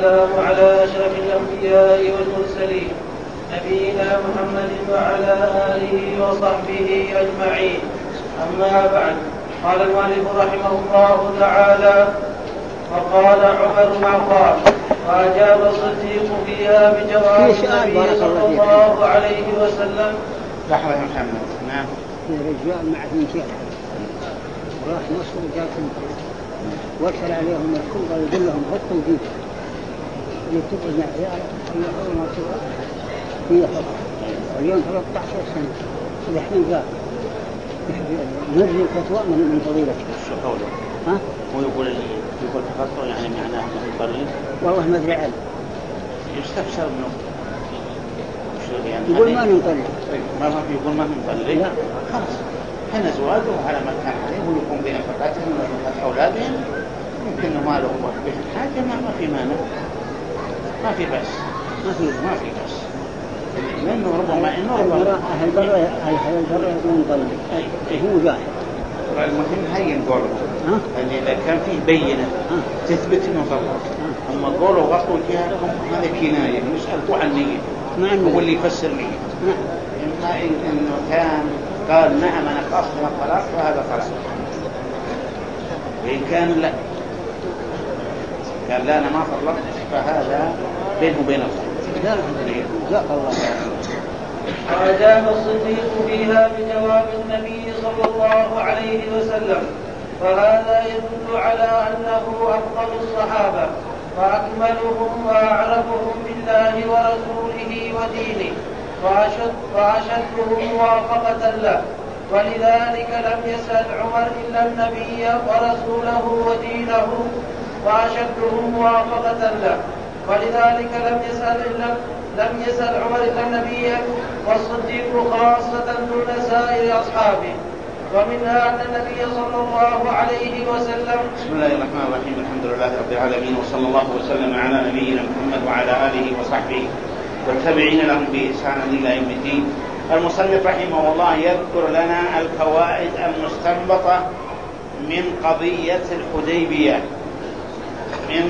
والسلام على أشرف الأنبياء والمرسلين نبينا محمد وعلى آله وصحبه أجمعين. أما بعد، قال المؤلف رحمه الله تعالى: وقال عمر ما قال، وأجاب الصديق فيها بجواب النبي صلى الله عليه وسلم. لحظة يا محمد. نعم. رجال مع اثنين راح مصر وجاكم وارسل عليهم الكل ويقول لهم حطوا فيه يتبعوا مع عياله يحضروا ما تبعوا هي حضر اليوم 13 سنة الحين قال نرجي الفتوى من فضيلته. شو قوله؟ ها؟ هو يقول تفضل يعني معناه مضطرين. والله ما ادري عنه. يستفسر منه. يعني يقول ما ننطلق. ما يقول ما ننطلق. لا خلاص. هنا زواجه على ما كان عليه ويكون بين فقاتهم ونفقات أولادهم. يمكن ما له بهم حاجة ما في مانع. ما في بس. ما في بس. لأنه ربما أهل البر يقولون طلق. هو جاهل. المهم هين قوله. يعني إذا كان فيه بينة تثبت إنه طلق. أما قوله غطوا جهلهم هذا كناية. يسألوا عن نية. هو اللي يفسر نية. إما إنه كان قال نعم أنا قصد الطلاق فهذا طلاق. وإن كان لا قال لا أنا ما طلقت فهذا بينه وبين الله. وأجاب الصديق فيها بجواب النبي صلى الله عليه وسلم، فهذا يدل على أنه أفضل الصحابة وأكملهم وأعرفهم بالله ورسوله ودينه وأشدهم موافقة له، ولذلك لم يسأل عمر إلا النبي ورسوله ودينه وأشدهم موافقة له، ولذلك لم يسأل عمر إلا النبي والصديق خاصة دون سائر أصحابه. ومنها أن النبي صلى الله عليه وسلم. بسم الله الرحمن الرحيم. الحمد لله رب العالمين، وصلى الله وسلم على نبينا محمد وعلى آله وصحبه والتابعين لهم بإحسان إلى يوم الدين. المصنف رحمه الله يذكر لنا الفوائد المستنبطة من قضية الحديبية من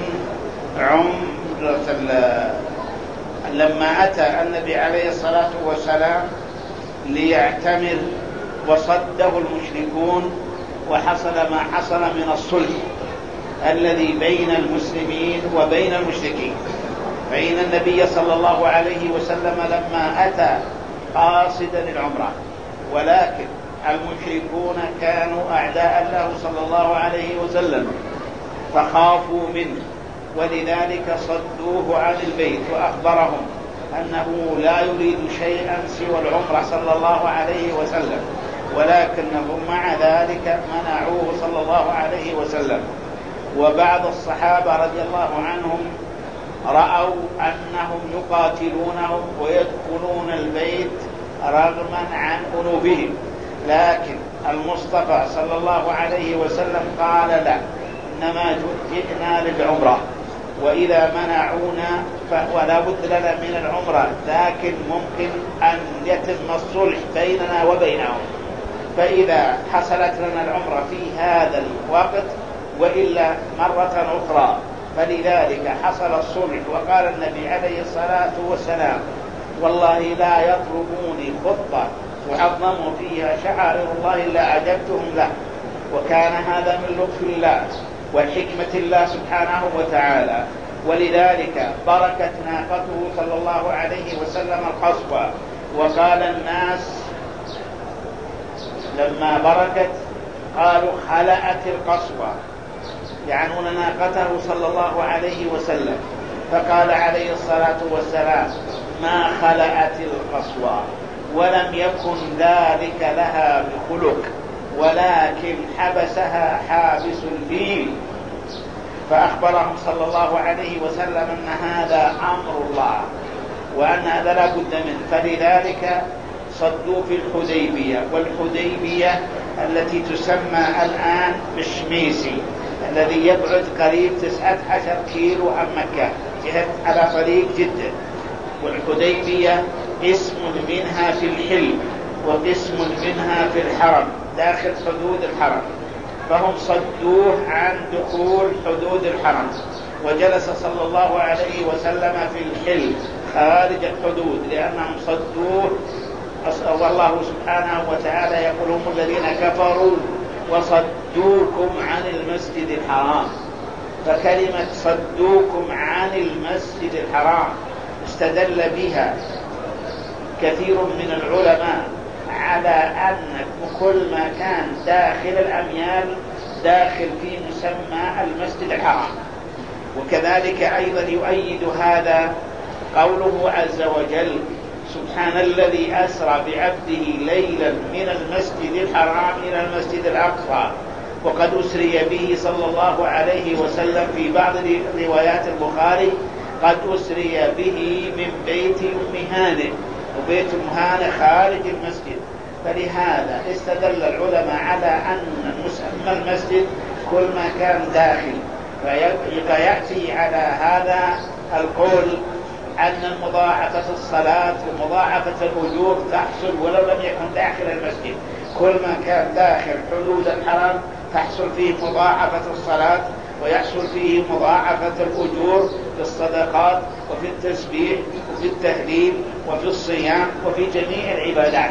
عمرة لما أتى النبي عليه الصلاة والسلام ليعتمر وصده المشركون وحصل ما حصل من الصلح الذي بين المسلمين وبين المشركين. فإن النبي صلى الله عليه وسلم لما أتى قاصدا العمرة، ولكن المشركون كانوا أعداء له صلى الله عليه وسلم فخافوا منه، ولذلك صدوه عن البيت وأخبرهم أنه لا يريد شيئا سوى العمرة صلى الله عليه وسلم، ولكنهم مع ذلك منعوه صلى الله عليه وسلم. وبعض الصحابة رضي الله عنهم رأوا أنهم يقاتلونهم ويدخلون البيت رغما عن أنوفهم، لكن المصطفى صلى الله عليه وسلم قال لا، إنما جئنا للعمرة، وإذا منعونا ولا بد لنا من العمرة، لكن ممكن أن يتم الصلح بيننا وبينهم، فإذا حصلت لنا العمرة في هذا الوقت وإلا مرة أخرى. فلذلك حصل الصلح، وقال النبي عليه الصلاة والسلام والله لا يطلبوني خطة تعظم فيها شعائر الله إلا عجبتهم له. وكان هذا من لطف الله وحكمة الله سبحانه وتعالى، ولذلك بركت ناقته صلى الله عليه وسلم القصوى. وقال الناس لما بركت قالوا خلأت القصوى، يعنون ناقته صلى الله عليه وسلم، فقال عليه الصلاة والسلام ما خلأت القصوى، ولم يكن ذلك لها بخلق، ولكن حبسها حابس الفيل. فأخبرهم صلى الله عليه وسلم أن هذا أمر الله وأن هذا لا بد منه، فلذلك صدوا في الحديبية. والحديبية التي تسمى الآن بشميسي الذي يبعد قريب 19 كيلو عن مكة على طريق جدة. والحديبية اسم منها في الحل وقسم منها في الحرم داخل حدود الحرم، فهم صدوه عن دخول حدود الحرم. وجلس صلى الله عليه وسلم في الحل خارج الحدود لأنهم صدوه. والله سبحانه وتعالى يقول هم الذين كفروا وصدوكم عن المسجد الحرام. فكلمة صدوكم عن المسجد الحرام استدل بها كثير من العلماء على أن كل ما كان داخل الأميال داخل في مسمى المسجد الحرام. وكذلك أيضا يؤيد هذا قوله عز وجل سبحان الذي أسرى بعبده ليلا من المسجد الحرام إلى المسجد الأقصى. وقد أسري به صلى الله عليه وسلم في بعض روايات البخاري قد أسري به من بيت أم هانئ، وبيت أم هانئ خارج المسجد. فلهذا استدل العلماء على أن مسمى المسجد كل ما كان داخل. فيأتي على هذا القول أن مضاعفة الصلاة ومضاعفة الأجور تحصل ولو لم يكن داخل المسجد. كل ما كان داخل حدود الحرم تحصل فيه مضاعفة الصلاة ويحصل فيه مضاعفة الأجور في الصدقات وفي التسبيح وفي التهليل وفي الصيام وفي جميع العبادات،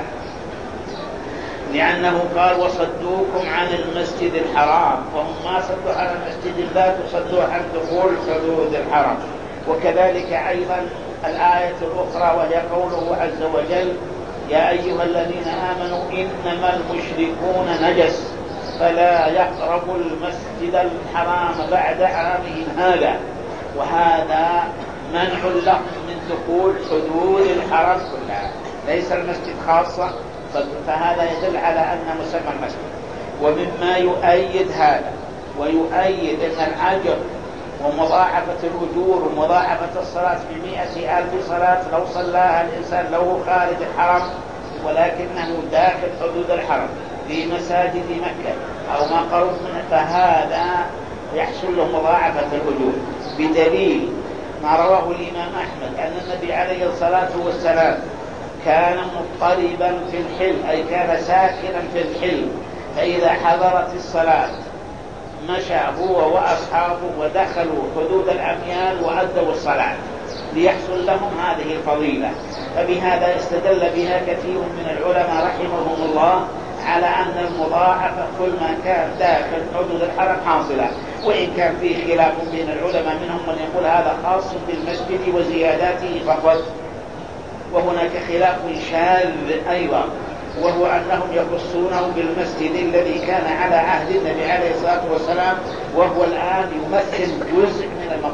لأنه قال وصدوكم عن المسجد الحرام، وهم ما صدوا عن المسجد لا تصدوا عن دخول حدود الحرم. وكذلك أيضا الآية الأخرى وهي قوله عز وجل يا أيها الذين آمنوا إنما المشركون نجس فلا يقربوا المسجد الحرام بعد عامهم هذا. وهذا منع لهم من دخول حدود الحرم كلها، ليس المسجد خاصة. فهذا يدل على أن مسمى المسجد. ومما يؤيد هذا ويؤيد أن الأجر ومضاعفة الأجور ومضاعفة الصلاة ب100,000 صلاة لو صلاها الإنسان لو خارج الحرم ولكنه داخل حدود الحرم في مساجد مكة أو ما قرب منه، فهذا يحصل له مضاعفة الأجور. بدليل ما رواه الإمام أحمد أن النبي عليه الصلاة والسلام كان مضطربا في الحل، أي كان ساكنا في الحل، فإذا حضرت الصلاة مشى هو وأصحابه ودخلوا حدود الأميال وأدوا الصلاة ليحصل لهم هذه الفضيلة. فبهذا استدل بها كثير من العلماء رحمهم الله على أن المضاعفة كل ما كان داخل حدود الحرم حاصلة. وإن كان فيه خلاف بين العلماء منهم من يقول هذا خاص بالمسجد وزياداته فقط، وهناك خلاف شاذ أيضا وهو أنهم يخصونه بالمسجد الذي كان على عهد النبي عليه الصلاة والسلام وهو الآن يمثل جزء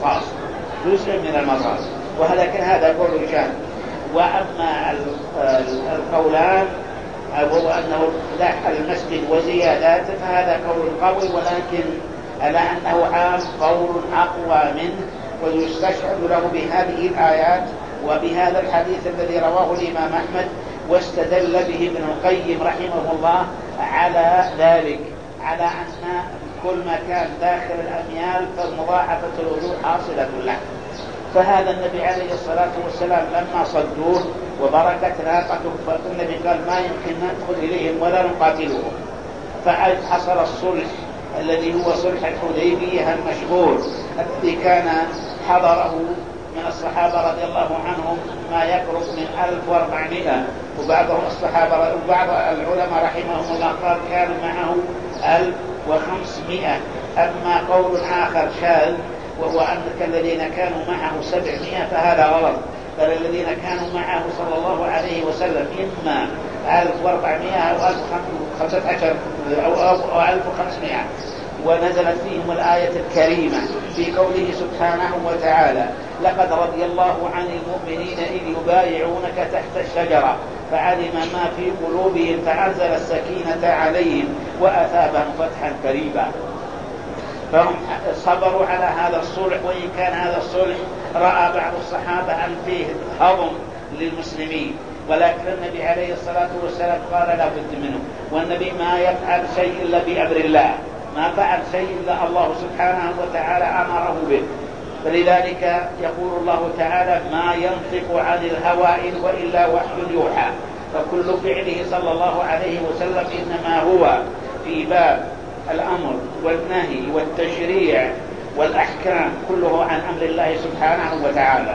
من المطاف ولكن هذا قول شاذ. وأما القولان وهو أنه المسجد وزياداته فهذا قول قوي، ولكن على أنه عام قول أقوى منه، ويستشعر له بهذه الآيات وبهذا الحديث الذي رواه الإمام أحمد واستدل به ابن القيم رحمه الله على ذلك، على أن كل ما كان داخل الأميال فالمضاعفة الأجور حاصلة له. فهذا النبي عليه الصلاة والسلام لما صدوه وبركت ناقته فالنبي قال ما يمكن ندخل إليهم ولا نقاتلهم. فحصل الصلح الذي هو صلح الحديبية المشهور الذي كان حضره من الصحابة رضي الله عنهم ما يقرب من 1400، وبعض الصحابة وبعض العلماء رحمهم الله قال كانوا معه 1500. أما قول آخر شاذ وهو أن الذين كانوا معه 700 فهذا غلط، بل الذين كانوا معه صلى الله عليه وسلم إما 1400 أو 1500 أو 1500. ونزلت فيهم الآية الكريمة في قوله سبحانه وتعالى لقد رضي الله عن المؤمنين إذ يبايعونك تحت الشجرة فعلم ما في قلوبهم فأنزل السكينة عليهم وأثابهم فتحا قريبا. فهم صبروا على هذا الصلح، وإن كان هذا الصلح رأى بعض الصحابة أن فيه هضم للمسلمين، ولكن النبي عليه الصلاة والسلام قال لا بد منه، والنبي ما يفعل شيء إلا بأمر الله، ما فعل شيء إلا الله سبحانه وتعالى أمره به. فلذلك يقول الله تعالى ما ينطق عن الهوى إن وإلا وحي يوحى. فكل فعله صلى الله عليه وسلم إنما هو في باب الأمر والنهي والتشريع والأحكام كله عن أمر الله سبحانه وتعالى.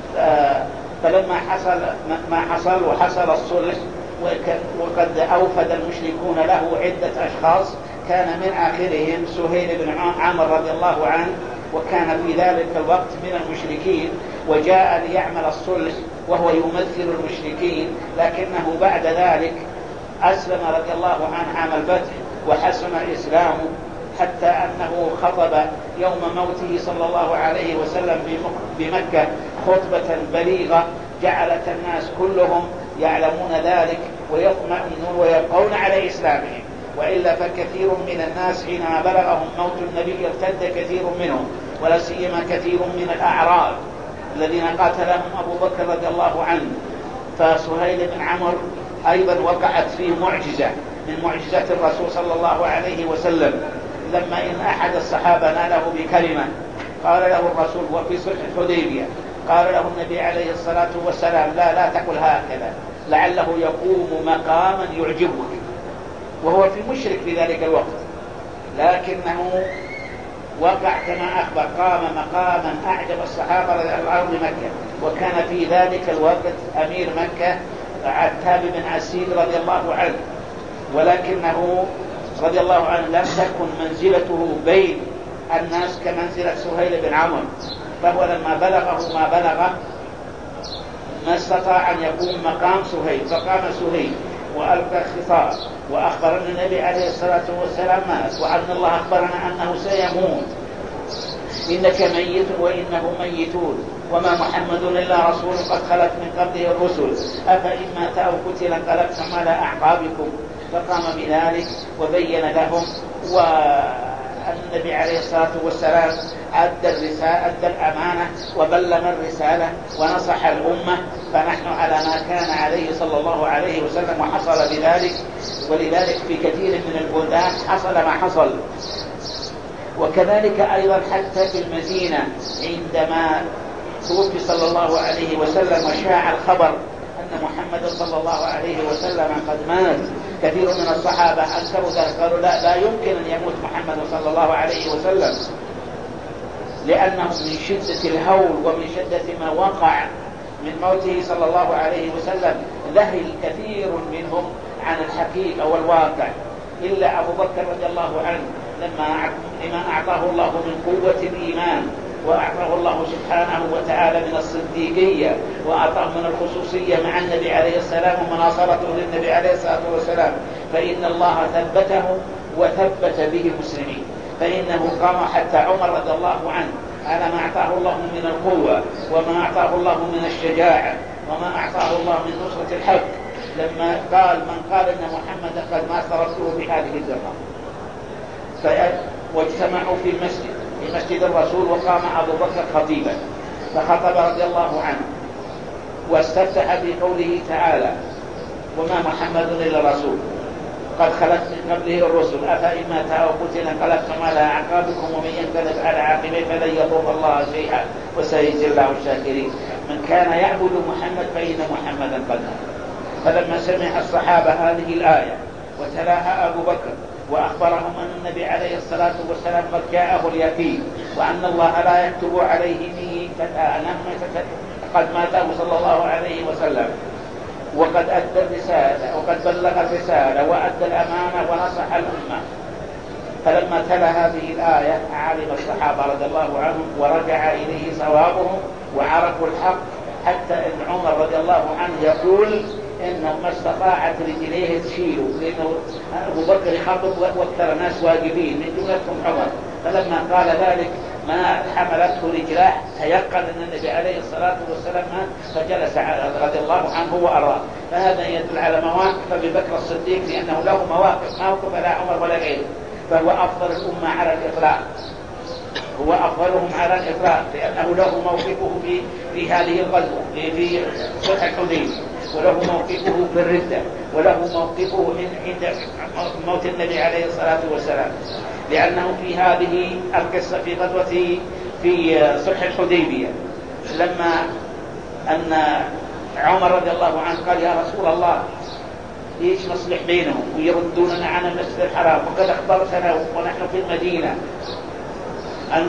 فلما حصل ما حصل وحصل الصلح وقد أوفد المشركون له عدة أشخاص، كان من آخرهم سهيل بن عمرو رضي الله عنه، وكان في ذلك الوقت من المشركين، وجاء ليعمل الصلح وهو يمثل المشركين، لكنه بعد ذلك أسلم رضي الله عنه عام الفتح وحسن إسلامه، حتى أنه خطب يوم موته صلى الله عليه وسلم بمكة خطبة بليغة جعلت الناس كلهم يعلمون ذلك ويطمئنون ويبقون على إسلامهم. وإلا فكثير من الناس حينما بلغهم موت النبي ارتد كثير منهم، ولا سيما كثير من الأعراب الذين قاتلهم أبو بكر رضي الله عنه. فسهيل بن عمرو أيضا وقعت فيه معجزة من معجزات الرسول صلى الله عليه وسلم، لما إن أحد الصحابة ناله بكلمة قال له الرسول وفي صلح الحديبية، قال له النبي عليه الصلاة والسلام لا تقل هكذا، لعله يقوم مقاما يعجبك، وهو في مشرك في ذلك الوقت، لكنه وقع كما أخبر، قام مقاما أعجب الصحابة رضي الله عنهم بمكة. وكان في ذلك الوقت أمير مكة عتاب بن عسيد رضي الله عنه، ولكنه رضي الله عنه لم تكن منزلته بين الناس كمنزلة سهيل بن عمرو، فهو لما بلغه ما بلغه ما استطاع أن يقوم مقام سهيل، فقام سهيل وألقى الخطاب وأخبر أن النبي عليه الصلاة والسلام مات، وأن الله أخبرنا أنه سيموت، إنك ميت وإنه ميتون، وما محمد إلا رسول قد خلت من قبله الرسل، أفإن مات أو قتل انقلبتم على أعقابكم. فقام بذلك وبين لهم، والنبي عليه الصلاة والسلام أدى الأمانة وبلغ الرسالة ونصح الأمة، فنحن على ما كان عليه صلى الله عليه وسلم وحصل بذلك. ولذلك في كثير من البلدان حصل ما حصل. وكذلك أيضا حتى في المدينة عندما توفي صلى الله عليه وسلم وشاع الخبر أن محمد صلى الله عليه وسلم قد مات، كثير من الصحابة أنكروا ذلك، قالوا لا يمكن أن يموت محمد صلى الله عليه وسلم، لأنه من شدة الهول ومن شدة ما وقع من موته صلى الله عليه وسلم ذهل كثير منهم عن الحقيقة والواقع، إلا أبو بكر رضي الله عنه لما أعطاه الله من قوة الإيمان، وأعطاه الله سبحانه وتعالى من الصديقية، وأعطاه من الخصوصية مع النبي عليه السلام ومناصرته للنبي عليه الصلاة والسلام، فإن الله ثبته وثبت به المسلمين. فإنه قام حتى عمر رضي الله عنه على ما أعطاه الله من القوة وما أعطاه الله من الشجاعة وما أعطاه الله من نصرة الحق، لما قال من قال إن محمد قد مات تركته بهذه الذرة. واجتمعوا في المسجد، في مسجد الرسول، وقام أبو بكر خطيبا فخطب رضي الله عنه واستفتح بقوله تعالى وما محمد إلا رسول قد خلت من قبله الرسل أفإن مات أو قتل انقلبتم على أعقابكم ومن ينقلب على عاقبيه فلن يضر الله شيئا وسيجزي الله الشاكرين. من كان يعبد محمد فإن محمدا قد مات. فلما سمع الصحابة هذه الآية وتلاها أبو بكر وأخبرهم أن النبي عليه الصلاة والسلام قد جاءه اليقين وأن الله لا يكتب عليه قد مات صلى الله عليه وسلم وقد أدى الرسالة وقد بلغ الرسالة وأدى الأمانة ونصح الأمة، فلما تلا هذه الآية علم الصحابة رضي الله عنهم ورجع إليه صوابهم وعرفوا الحق، حتى إن عمر رضي الله عنه يقول إنه ما استطاعت رجليه تشيله، لأنه أبو بكر يخاطب واكثر الناس واجبين من جملتهم عمر، فلما قال ذلك ما حملته رجلاه تيقن أن النبي عليه الصلاة والسلام فجلس رضي الله عنه وأراه. فهذا يدل على مواقف أبي بكر الصديق، لأنه له مواقف ما وقف لا عمر ولا غيره، فهو أفضل الأمة على الإطلاق، هو أفضلهم على الإطلاق، لأنه له موقفه في هذه الغزوة في صلح الحديبية، وله موقفه في الردة، وله موقفه عند موت النبي عليه الصلاة والسلام، لأنه في هذه القصة في غزوة في صلح الحديبية لما أن عمر رضي الله عنه قال يا رسول الله ليش نصلح بينهم ويردوننا عن المسجد الحرام وقد أخبرتنا ونحن في المدينة، أن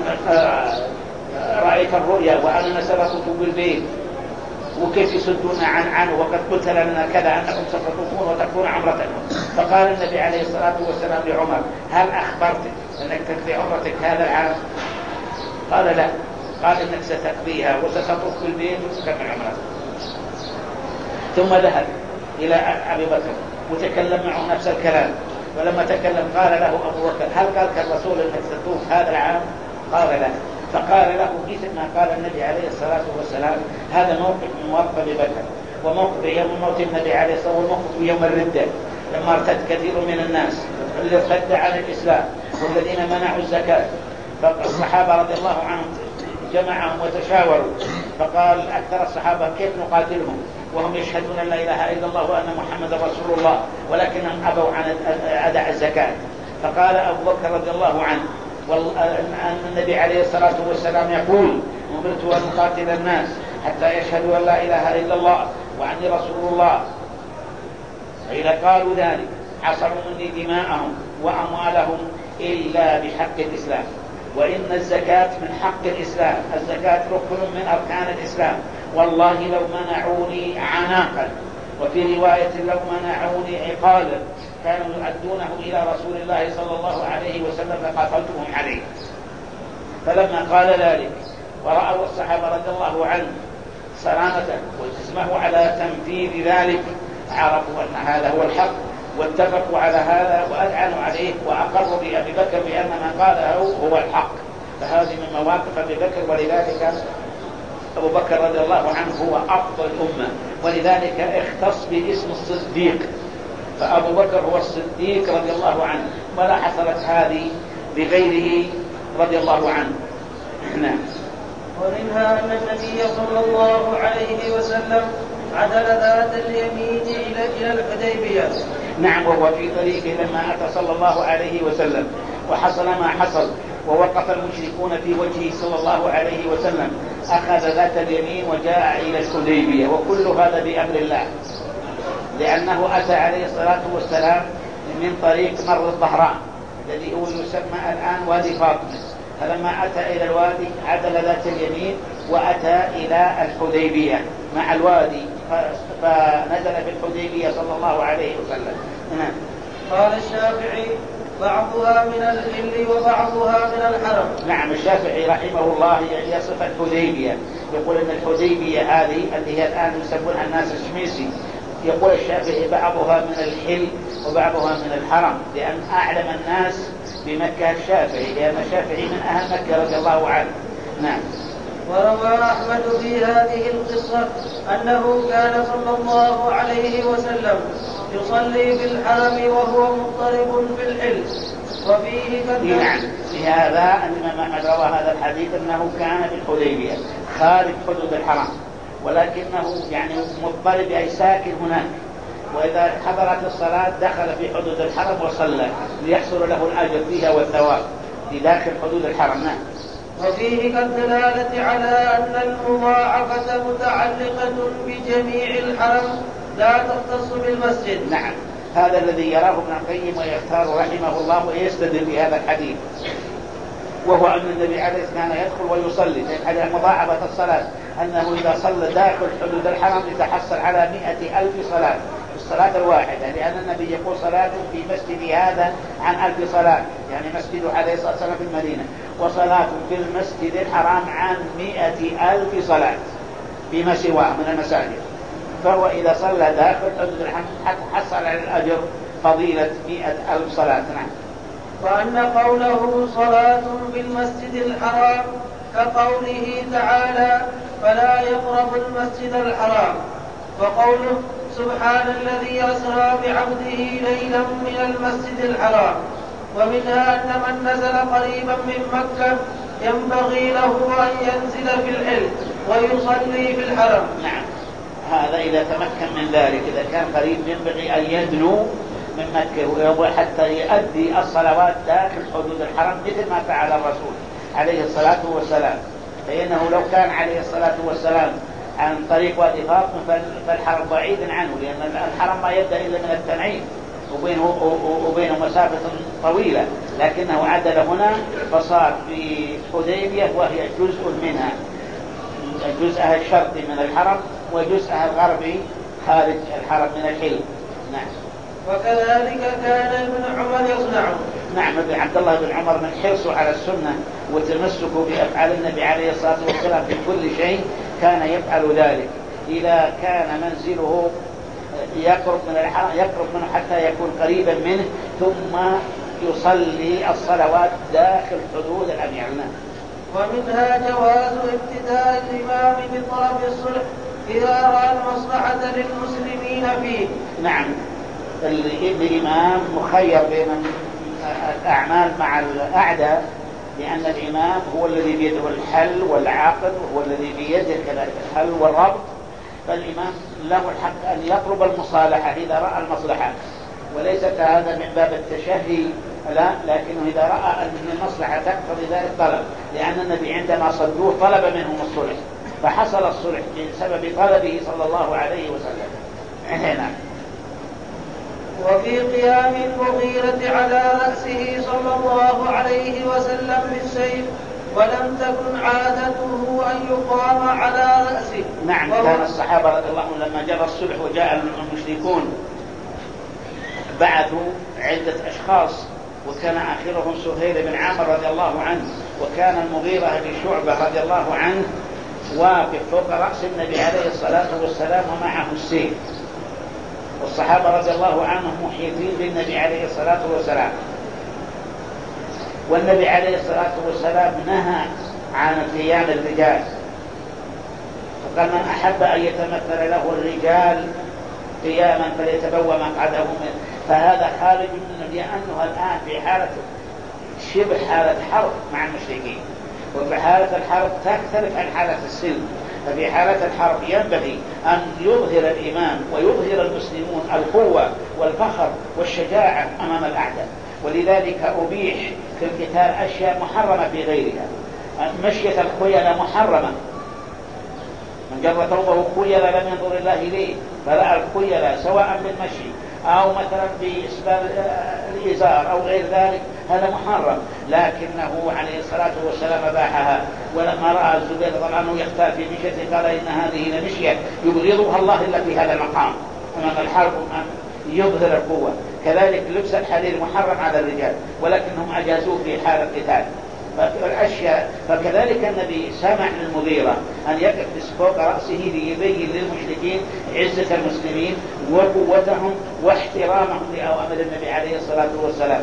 رأيت الرؤيا وأنا سبقت بالبيت وكيف يصدون عنه وقد قلت لنا كذا أنكم ستطوفون وتكون عمرتكم. فقال النبي عليه الصلاة والسلام لعمر: هل أخبرتك أنك تقضي عمرتك هذا العام؟ قال: لا. قال: إنك ستقضيها وستطوف بالبيت وتكمل عمرتك. ثم ذهب إلى أبي بكر وتكلم معه نفس الكلام، ولما تكلم قال له أبو بكر: هل قالك الرسول أنك ستطوف هذا العام؟ قال: لا. فقال له مثل ما قال النبي عليه الصلاة والسلام: هذا موقف من مواقف أبي بكر، وموقف يوم موت النبي عليه الصلاة والسلام، وموقف يوم الردة لما ارتد كثير من الناس الذين ارتد عن الإسلام والذين منعوا الزكاة. فالصحابة رضي الله عنهم جمعهم وتشاوروا، فقال أكثر الصحابة: كيف نقاتلهم وهم يشهدون أن لا إله إلا الله وأن محمد رسول الله ولكنهم أبوا عن أداء الزكاة. فقال أبو بكر رضي الله عنه: أن النبي عليه الصلاة والسلام يقول: أمرت أن أقاتل الناس حتى يشهدوا أن لا إله إلا الله وأني رسول الله، فإذا قالوا ذلك عصموا مني دماءهم وأموالهم إلا بحق الإسلام، وإن الزكاة من حق الإسلام، الزكاة ركن من أركان الإسلام، والله لو منعوني عناقا، وفي رواية لو منعوني عقالا كانوا يؤدونه إلى رسول الله صلى الله عليه وسلم لقاتلتهم عليه. فلما قال ذلك ورأوا الصحابة رضي الله عنه سلامته وجسمه على تنفيذ ذلك عرفوا أن هذا هو الحق واتفقوا على هذا وأذعنوا عليه وأقروا بأبي بكر بأن ما قاله هو الحق. فهذه من مواقف أبي بكر، ولذلك أبو بكر رضي الله عنه هو أفضل الأمة، ولذلك اختص باسم الصديق، فأبو بكر هو الصديق رضي الله عنه، ولا حصلت هذه بغيره رضي الله عنه. نعم. ومنها أن النبي صلى الله عليه وسلم عدل ذات اليمين إلى الحديبية. نعم، وهو في طريقه لما أتى صلى الله عليه وسلم وحصل ما حصل ووقف المشركون في وجهه صلى الله عليه وسلم، أخذ ذات اليمين وجاء إلى الحديبية، وكل هذا بأمر الله، لأنه أتى عليه الصلاة والسلام من طريق مر الظهران الذي هو يسمى الآن وادي فاطمة. فلما أتى إلى الوادي عدل ذات اليمين وأتى إلى الحديبية مع الوادي، فنزل في الحديبية صلى الله عليه وسلم. قال الشافعي: بعضها من الحل وبعضها من الحرم. نعم، الشافعي رحمه الله يصف الحديبية، يقول أن الحديبية هذه اللي هي الآن يسمونها الناس الشميسي، يقول الشافعي بعضها من الحل وبعضها من الحرم، لأن أعلم الناس بمكة الشافعي، لأن الشافعي من أهل مكة رضي الله عنه. نعم. وروى أحمد في هذه القصة أنه كان صلى الله عليه وسلم يصلي في الحرم وهو مضطرب في الحل، وفيه كذا. نعم، لهذا الإمام أحمد روى هذا الحديث أنه كان في الحديبية خارج حدود الحرم، ولكنه يعني مضطرب أي ساكن هناك، وإذا حضرت الصلاة دخل في حدود الحرم وصلى ليحصل له الأجر فيها والثواب في داخل حدود الحرم. نعم. وفيه كالدلالة على أن المضاعفة متعلقة بجميع الحرم لا تختص بالمسجد. نعم، هذا الذي يراه ابن القيم ويختار رحمه الله ويستدل بهذا الحديث، وهو أن النبي عليه الصلاة والسلام كان يدخل ويصلي، على مضاعفة الصلاة أنه إذا صلى داخل حدود الحرم يتحصل على 100,000 صلاة في الصلاة الواحدة، لأن النبي يقول صلاة في مسجد هذا عن 1000 صلاة، يعني مسجده عليه الصلاة والسلام في المدينة، وصلاة في المسجد الحرام عن 100,000 صلاة فيما سواه من المساجد. فهو إذا صلى داخل حدود الحرم حصل على الأجر فضيلة 100,000 صلاة. نعم. وأن قوله صلاة في المسجد الحرام كقوله تعالى: فلا يقربوا المسجد الحرام، وقوله: سبحان الذي أسرى بعبده ليلا من المسجد الحرام. ومنها أن من نزل قريبا من مكة ينبغي له أن ينزل في الحل ويصلي في الحرم. نعم، هذا إذا تمكن من ذلك، إذا كان قريب ينبغي أن يدنو من مكة حتى يؤدي الصلوات داخل حدود الحرم مثل ما فعل الرسول عليه الصلاة والسلام، فإنه لو كان عليه الصلاة والسلام عن طريق وادي فاطمة فالحرم بعيد عنه، لأن الحرم ما يبدأ إلا من التنعيم، وبينه مسافة طويلة، لكنه عدل هنا فصار في حديبية وهي جزء منها، جزءها الشرقي من الحرم وجزءها الغربي خارج الحرم من الحلم. نعم. وكذلك كان ابن عمر يصنع. نعم، ابن عبد الله بن عمر من حرصه على السنة وتمسكه بأفعال النبي عليه الصلاة والسلام في كل شيء كان يفعل ذلك. إذا كان منزله يقرب من الحرم يقرب منه حتى يكون قريبا منه، ثم يصلي الصلوات داخل حدود الأمير. ومنها جواز ابتداء الإمام بطلب الصلح إذا رأى المصلحة للمسلمين فيه. نعم، الإمام مخير بين الأعمال مع الأعداء، لأن الإمام هو الذي بيده الحل والعقد، وهو الذي بيده كذلك الحل والربط، فالإمام له الحق أن يطلب المصالحة إذا رأى المصلحة، وليس هذا من باب التشهي، لا، لكنه إذا رأى أن المصلحة تقتضي ذلك طلب، لأن النبي عندما صدوه طلب منهم الصلح، فحصل الصلح بسبب طلبه صلى الله عليه وسلم. نعم. وفي قيام المغيرة على رأسه صلى الله عليه وسلم بالسيف، ولم تكن عادته أن يقام على رأسه. نعم، كان الصحابة رضي الله عنهم لما جرى الصلح وجاء المشركون بعثوا عدة أشخاص، وكان آخرهم سهيل بن عامر رضي الله عنه، وكان المغيرة بن شعبة رضي الله عنه واقف فوق رأس النبي عليه الصلاة والسلام ومعه السيف، والصحابة رضي الله عنهم محيطين بالنبي عليه الصلاة والسلام، والنبي عليه الصلاة والسلام نهى عن قيام الرجال، فقال من أحب أن يتمثل له الرجال قياما فليتبوأ مقعده منه، فهذا خارج من لأنه الآن في حالة شبه حالة حرب مع المشركين، وفي حالة الحرب تختلف عن حالة السلم، ففي حالة الحرب ينبغي أن يظهر الإمام ويظهر المسلمون القوة والفخر والشجاعة أمام الأعداء، ولذلك أبيح في القتال أشياء محرمة في غيرها. مشية الخيلاء محرمة، من جر ثوبه خيلاء لم ينظر الله إليه، فرأى الخيلاء سواء بالمشي أو مثلا بإسبال الإزار أو غير ذلك هذا محرم، لكنه عليه الصلاة والسلام أباحها. ولما رأى الزبير رضي الله عنه يختال في مشيته قال إن هذه لمشية يبغضها الله إلا في هذا المقام أمام الحرب أن يظهر القوة. كذلك لبس الحرير محرم على الرجال، ولكنهم أجازوه في حال القتال. فالأشياء فكذلك النبي سمح للمغيرة أن يقف فوق رأسه ليبين للمشركين عزة المسلمين وقوتهم واحترامهم لأوامر النبي عليه الصلاة والسلام.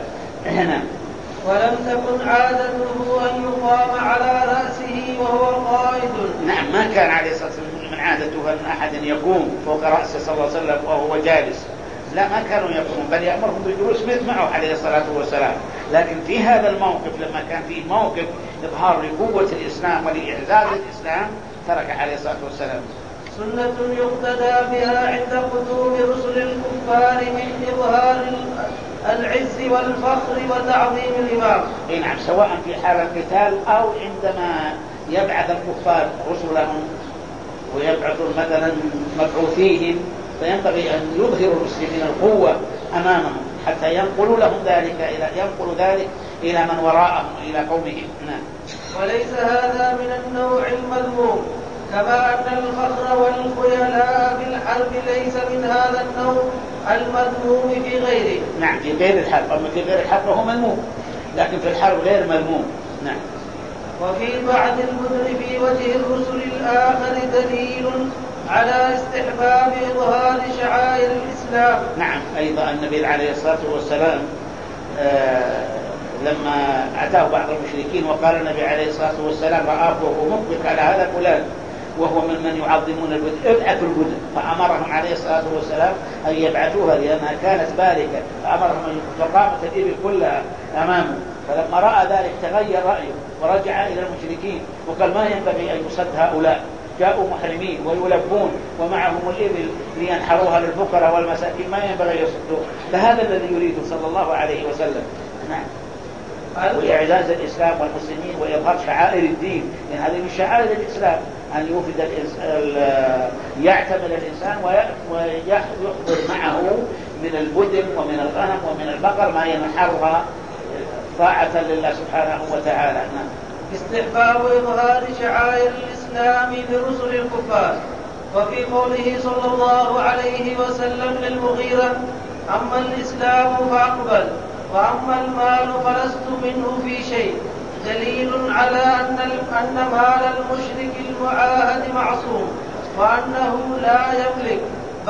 ولم تكن عادته أن يقام على رأسه وهو قائد. نعم، ما كان عليه الصلاة والسلام من عادته أن أحد يقوم فوق رأسه صلى الله عليه وسلم وهو جالس، لا، ما كانوا يقومون، بل يأمرهم بالجلوس مثل معه عليه الصلاة والسلام. لكن في هذا الموقف لما كان فيه موقف إظهار لقوة الإسلام ولإعزاز الإسلام ترك عليه الصلاة والسلام. سنة يقتدى بها عند قدوم رسل الكفار من إظهار العز والفخر وتعظيم الإمام. نعم، سواء في حال القتال أو عندما يبعث الكفار رسلهم ويبعثوا مثلا مبعوثيهم، فينبغي أن يظهروا المسلمين القوة أمامهم حتى ينقلوا ذلك إلى من وراءهم وإلى قومهم. وليس هذا من النوع المذموم، كما أن الفخر والخيلاء في الحرب ليس من هذا النوع المذموم في غيره. نعم، في غير الحرب، أما في غير الحرب هو مذموم، لكن في الحرب غير مذموم. نعم. وفي بعض المدن في وجه الرسل الآخر دليل على استحباب إظهار شعائر الإسلام. نعم، أيضا النبي عليه الصلاة والسلام لما أتاه بعض المشركين وقال النبي عليه الصلاة والسلام رآه وهو مقبل على هذا فلان وهو من يعظمون البدن، ابعثوا البدن، فأمرهم عليه الصلاة والسلام أن يبعثوها لأنها كانت باركة، فأمرهم فقامت الإبل كلها أمامه، فلما رأى ذلك تغير رأيه ورجع إلى المشركين وقال ما ينبغي أن يصد هؤلاء، جاءوا محرمين ويلبون ومعهم الإبل لينحروها للفقراء والمساكين، ما ينبغي يصدوا، فهذا الذي يريده صلى الله عليه وسلم. نعم. وإعزاز الإسلام والمسلمين وإظهار شعائر الدين، لأن هذه من شعائر الإسلام أن يعتمد الإنسان ويحضر معه من البدن ومن الغنم ومن البقر ما ينحرها طاعة لله سبحانه وتعالى. استحباب إظهار شعائر الإسلام لرسل الكفار. وفي قوله صلى الله عليه وسلم للمغيرة: أما الإسلام فأقبل وأما المال فلست منه في شيء، دليل على أن مال المشرك المعاهد معصوم وأنه لا يملك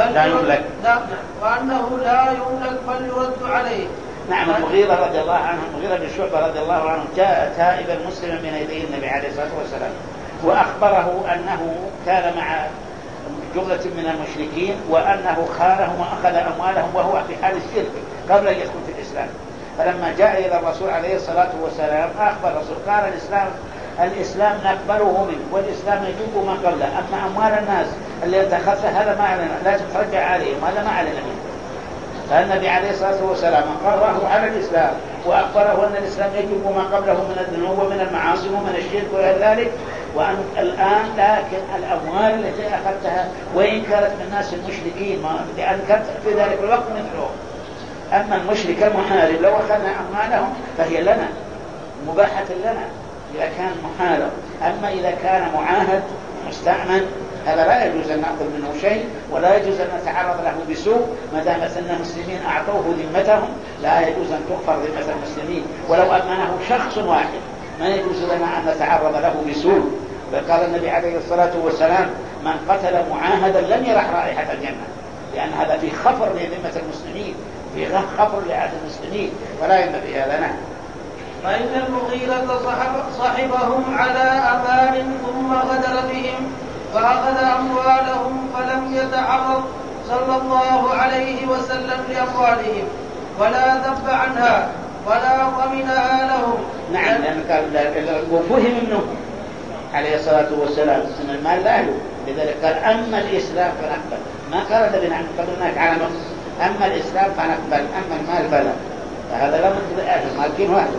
وأنه لا يملك بل يرد عليه. نعم. المغيرة رضي الله عنه، المغيرة بن شعبة رضي الله عنه، جاء تائبا مسلما من يدي النبي عليه الصلاة والسلام وأخبره أنه كان مع جملة من المشركين وأنه خانهم وأخذ أموالهم وهو في حال الشرك قبل أن يدخل في الإسلام. فلما جاء إلى الرسول عليه الصلاة والسلام أخبر الرسول قال: الإسلام نقبله منه والإسلام يجوب ما قبله، أما أموال الناس اللي اتخذها هذا ما علينا، لازم ترجع عليهم، هذا ما علينا منه. فالنبي عليه الصلاة والسلام أقره على الإسلام وأخبره أن الإسلام يجب ما قبله من الذنوب ومن المعاصي ومن الشرك وغير ذلك، وأن الآن لكن الأموال التي أخذتها وإن كانت من الناس المشركين لأن كانت في ذلك الوقت مثلهم، أما المشرك المحارب لو أخذنا أموالهم فهي لنا مباحة لنا إذا كان محارب. أما إذا كان معاهد مستأمن هذا لا يجوز أن نأخذ منه شيء ولا يجوز أن نتعرض له بسوء، ما دام أن المسلمين أعطوه ذمتهم لا يجوز أن تغفر ذمة المسلمين، ولو أمنه شخص واحد ما يجوز لنا أن نتعرض له بسوء. وقال النبي عليه الصلاة والسلام: من قتل معاهدا لم يرح رائحة الجنة، لأن هذا في خفر لذمة المسلمين، في خفر لعهد المسلمين، ولا ينبغي هذا. نعم. فإن المغيرة صحبهم على أمان ثم غدر بهم فأخذ أموالهم فلم يتعرض صلى الله عليه وسلم لأموالهم ولا ذب عنها ولا ضمنها لهم. نعم. وفهم منه عليه الصلاة والسلام أن المال لا له، لذلك قال: أما الإسلام فنقبل، ما قال الذين قبلناك على مصر، أما الإسلام فنقبل أما المال فلا. فهذا لا مثل أهل مالكين واحد.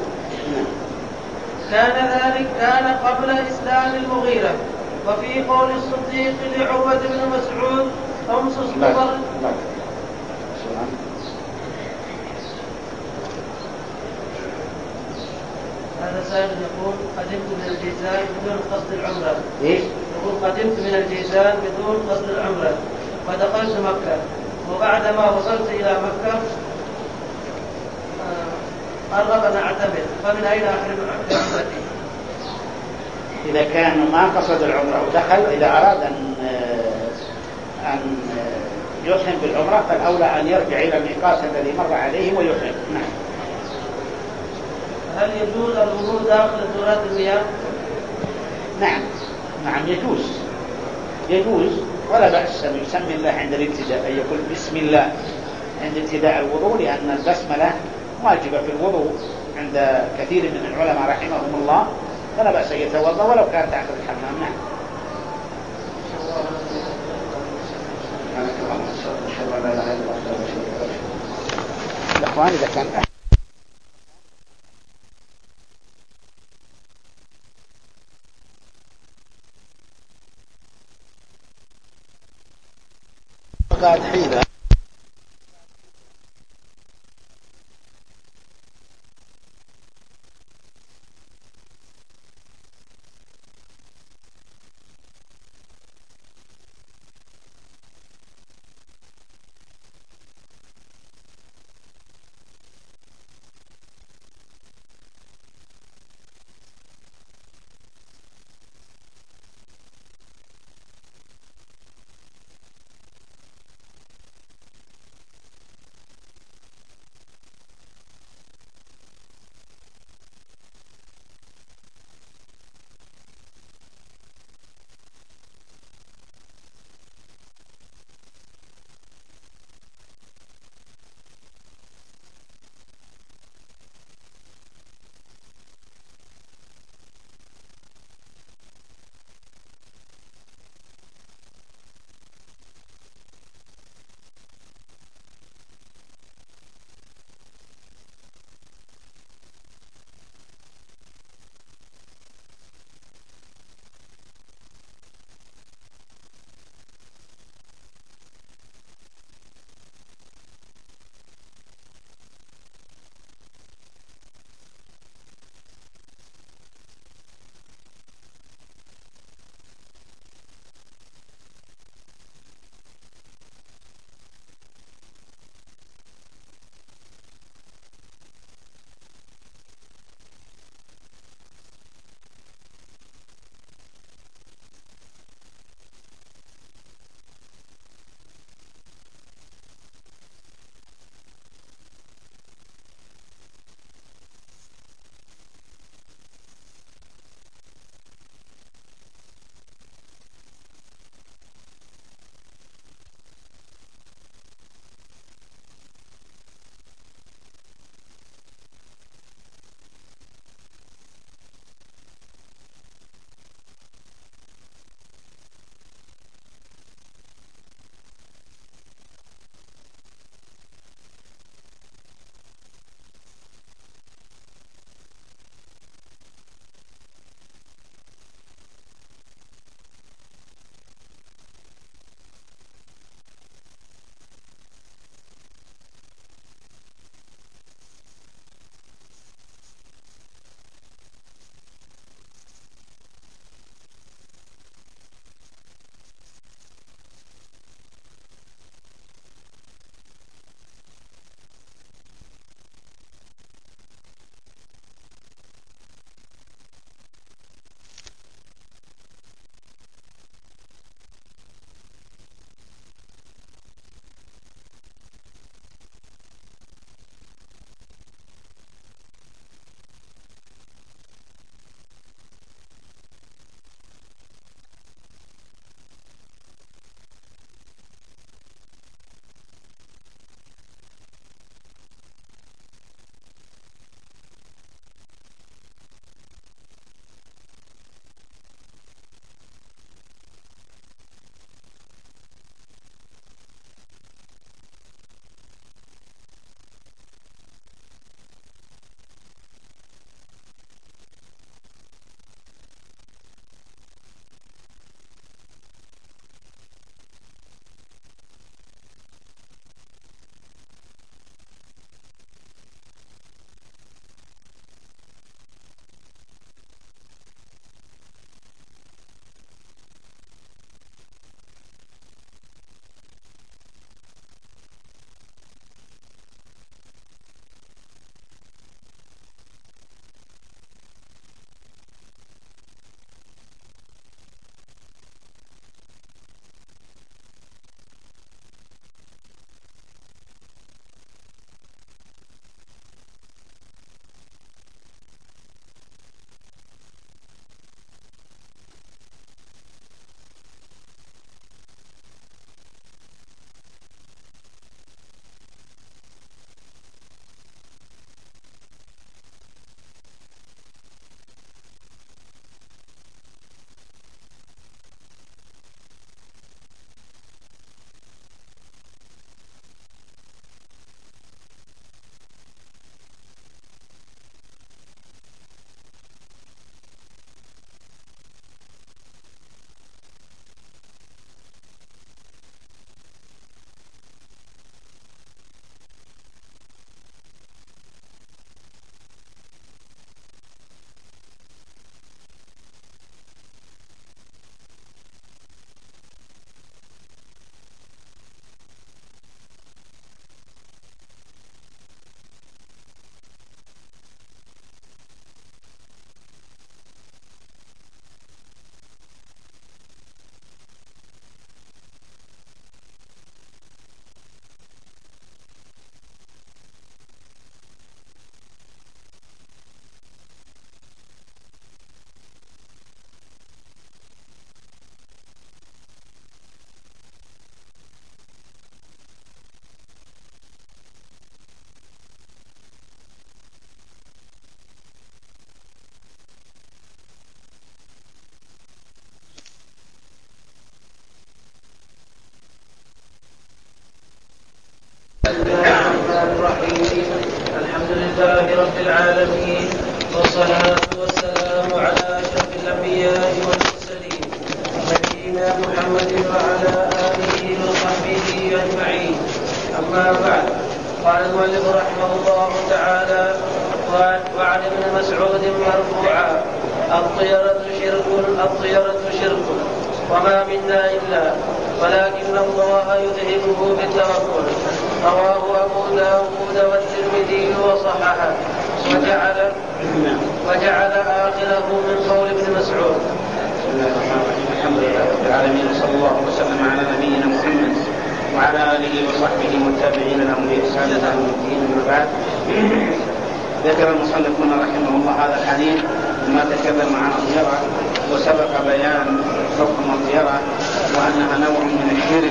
كان قبل إسلام المغيرة. وفي قول الصديق لعروة بن مسعود: خمس صور. هذا سائل يقول: قدمت من الجيزان بدون قصد العمرة. يقول: قدمت من الجيزان بدون قصد العمرة ودخلت مكة، وبعدما وصلت إلى مكة قرب أن أعتمر، فمن أين أحرم عمرتي؟ إذا كان ما قصد العمرة ودخل، إذا أراد أن يحرم بالعمرة فالأولى أن يرجع إلى الميقات الذي مر عليه ويحرم. نعم. هل يجوز الوضوء داخل دورات المياه؟ نعم يجوز ولا بأس أن يسمي الله عند الابتداء، أن يقول بسم الله عند ابتداء الوضوء، لأن البسملة واجبة في الوضوء عند كثير من العلماء رحمهم الله، فلا بأس أن يتوضأ ولو كان تحت الحمام. نعم. الأخوان إذا كان قاعد حيلة الرحيم. الحمد لله رب العالمين، والصلاة والسلام على أشرف الأنبياء والمرسلين نبينا محمد وعلى آله وصحبه أجمعين. أما بعد، قال المؤلف رحمه الله تعالى: وعن ابن مسعود مرفوعا: الطيرة شرك وما منا إلا ولكن الله يذهبه بالتوكل. رواه أبو داود والترمذي وصححه وجعل آخره من قول ابن مسعود. بسم الله الرحمن الرحيم. الحمد لله رب العالمين، وصلى الله وسلم على نبينا محمد وعلى آله وصحبه والتابعين لهم بإحسان إلى يوم الدين. أما بعد، ذكر المصنف رحمه الله هذا الحديث ما تكلم عن الطيرة، وسبق بيان حكم الطيرة وأنها نوع من الشرك،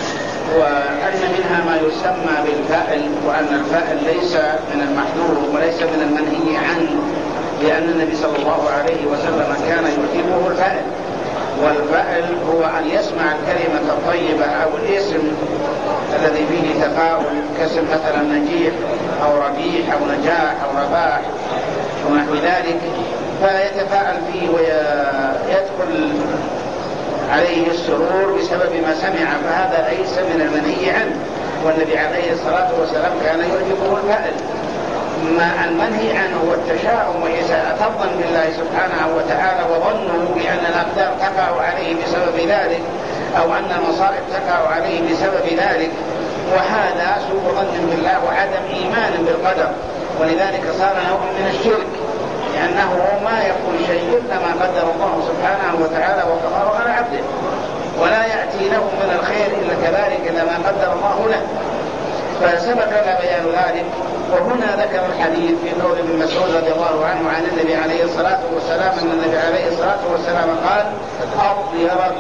وأن منها ما يسمى بالفائل، وأن الفائل ليس من المحذور وليس من المنهي عنه، لأن النبي صلى الله عليه وسلم كان يعجبه الفائل. والفائل هو أن يسمع الكلمة الطيبة أو الاسم الذي فيه تفاؤل، كاسم مثلا نجيح أو ربيح أو نجاح أو رباح ونحو ذلك، فيتفاءل فيه ويدخل عليه السرور بسبب ما سمع، فهذا ليس من المنهي عنه، والنبي عليه الصلاة والسلام كان يعجبه الفائل. ما المنهي عنه هو التشاؤم وإساءة الظن بالله سبحانه وتعالى، وظنه بأن الأقدار تقع عليه بسبب ذلك، أو أن المصائب تقع عليه بسبب ذلك، وهذا سوء ظن بالله وعدم إيمان بالقدر، ولذلك صار نوع من الشرك، لأنه ما يكون شيء إلا ما قدر الله سبحانه وتعالى وقدره على عبده، ولا يأتي له من الخير إلا كذلك إلا ما قدر الله له. فسبق لنا بيان ذلك. وهنا ذكر الحديث في قول ابن مسعود رضي الله عنه عن النبي عليه الصلاة والسلام أن النبي عليه الصلاة والسلام قال: الطيرة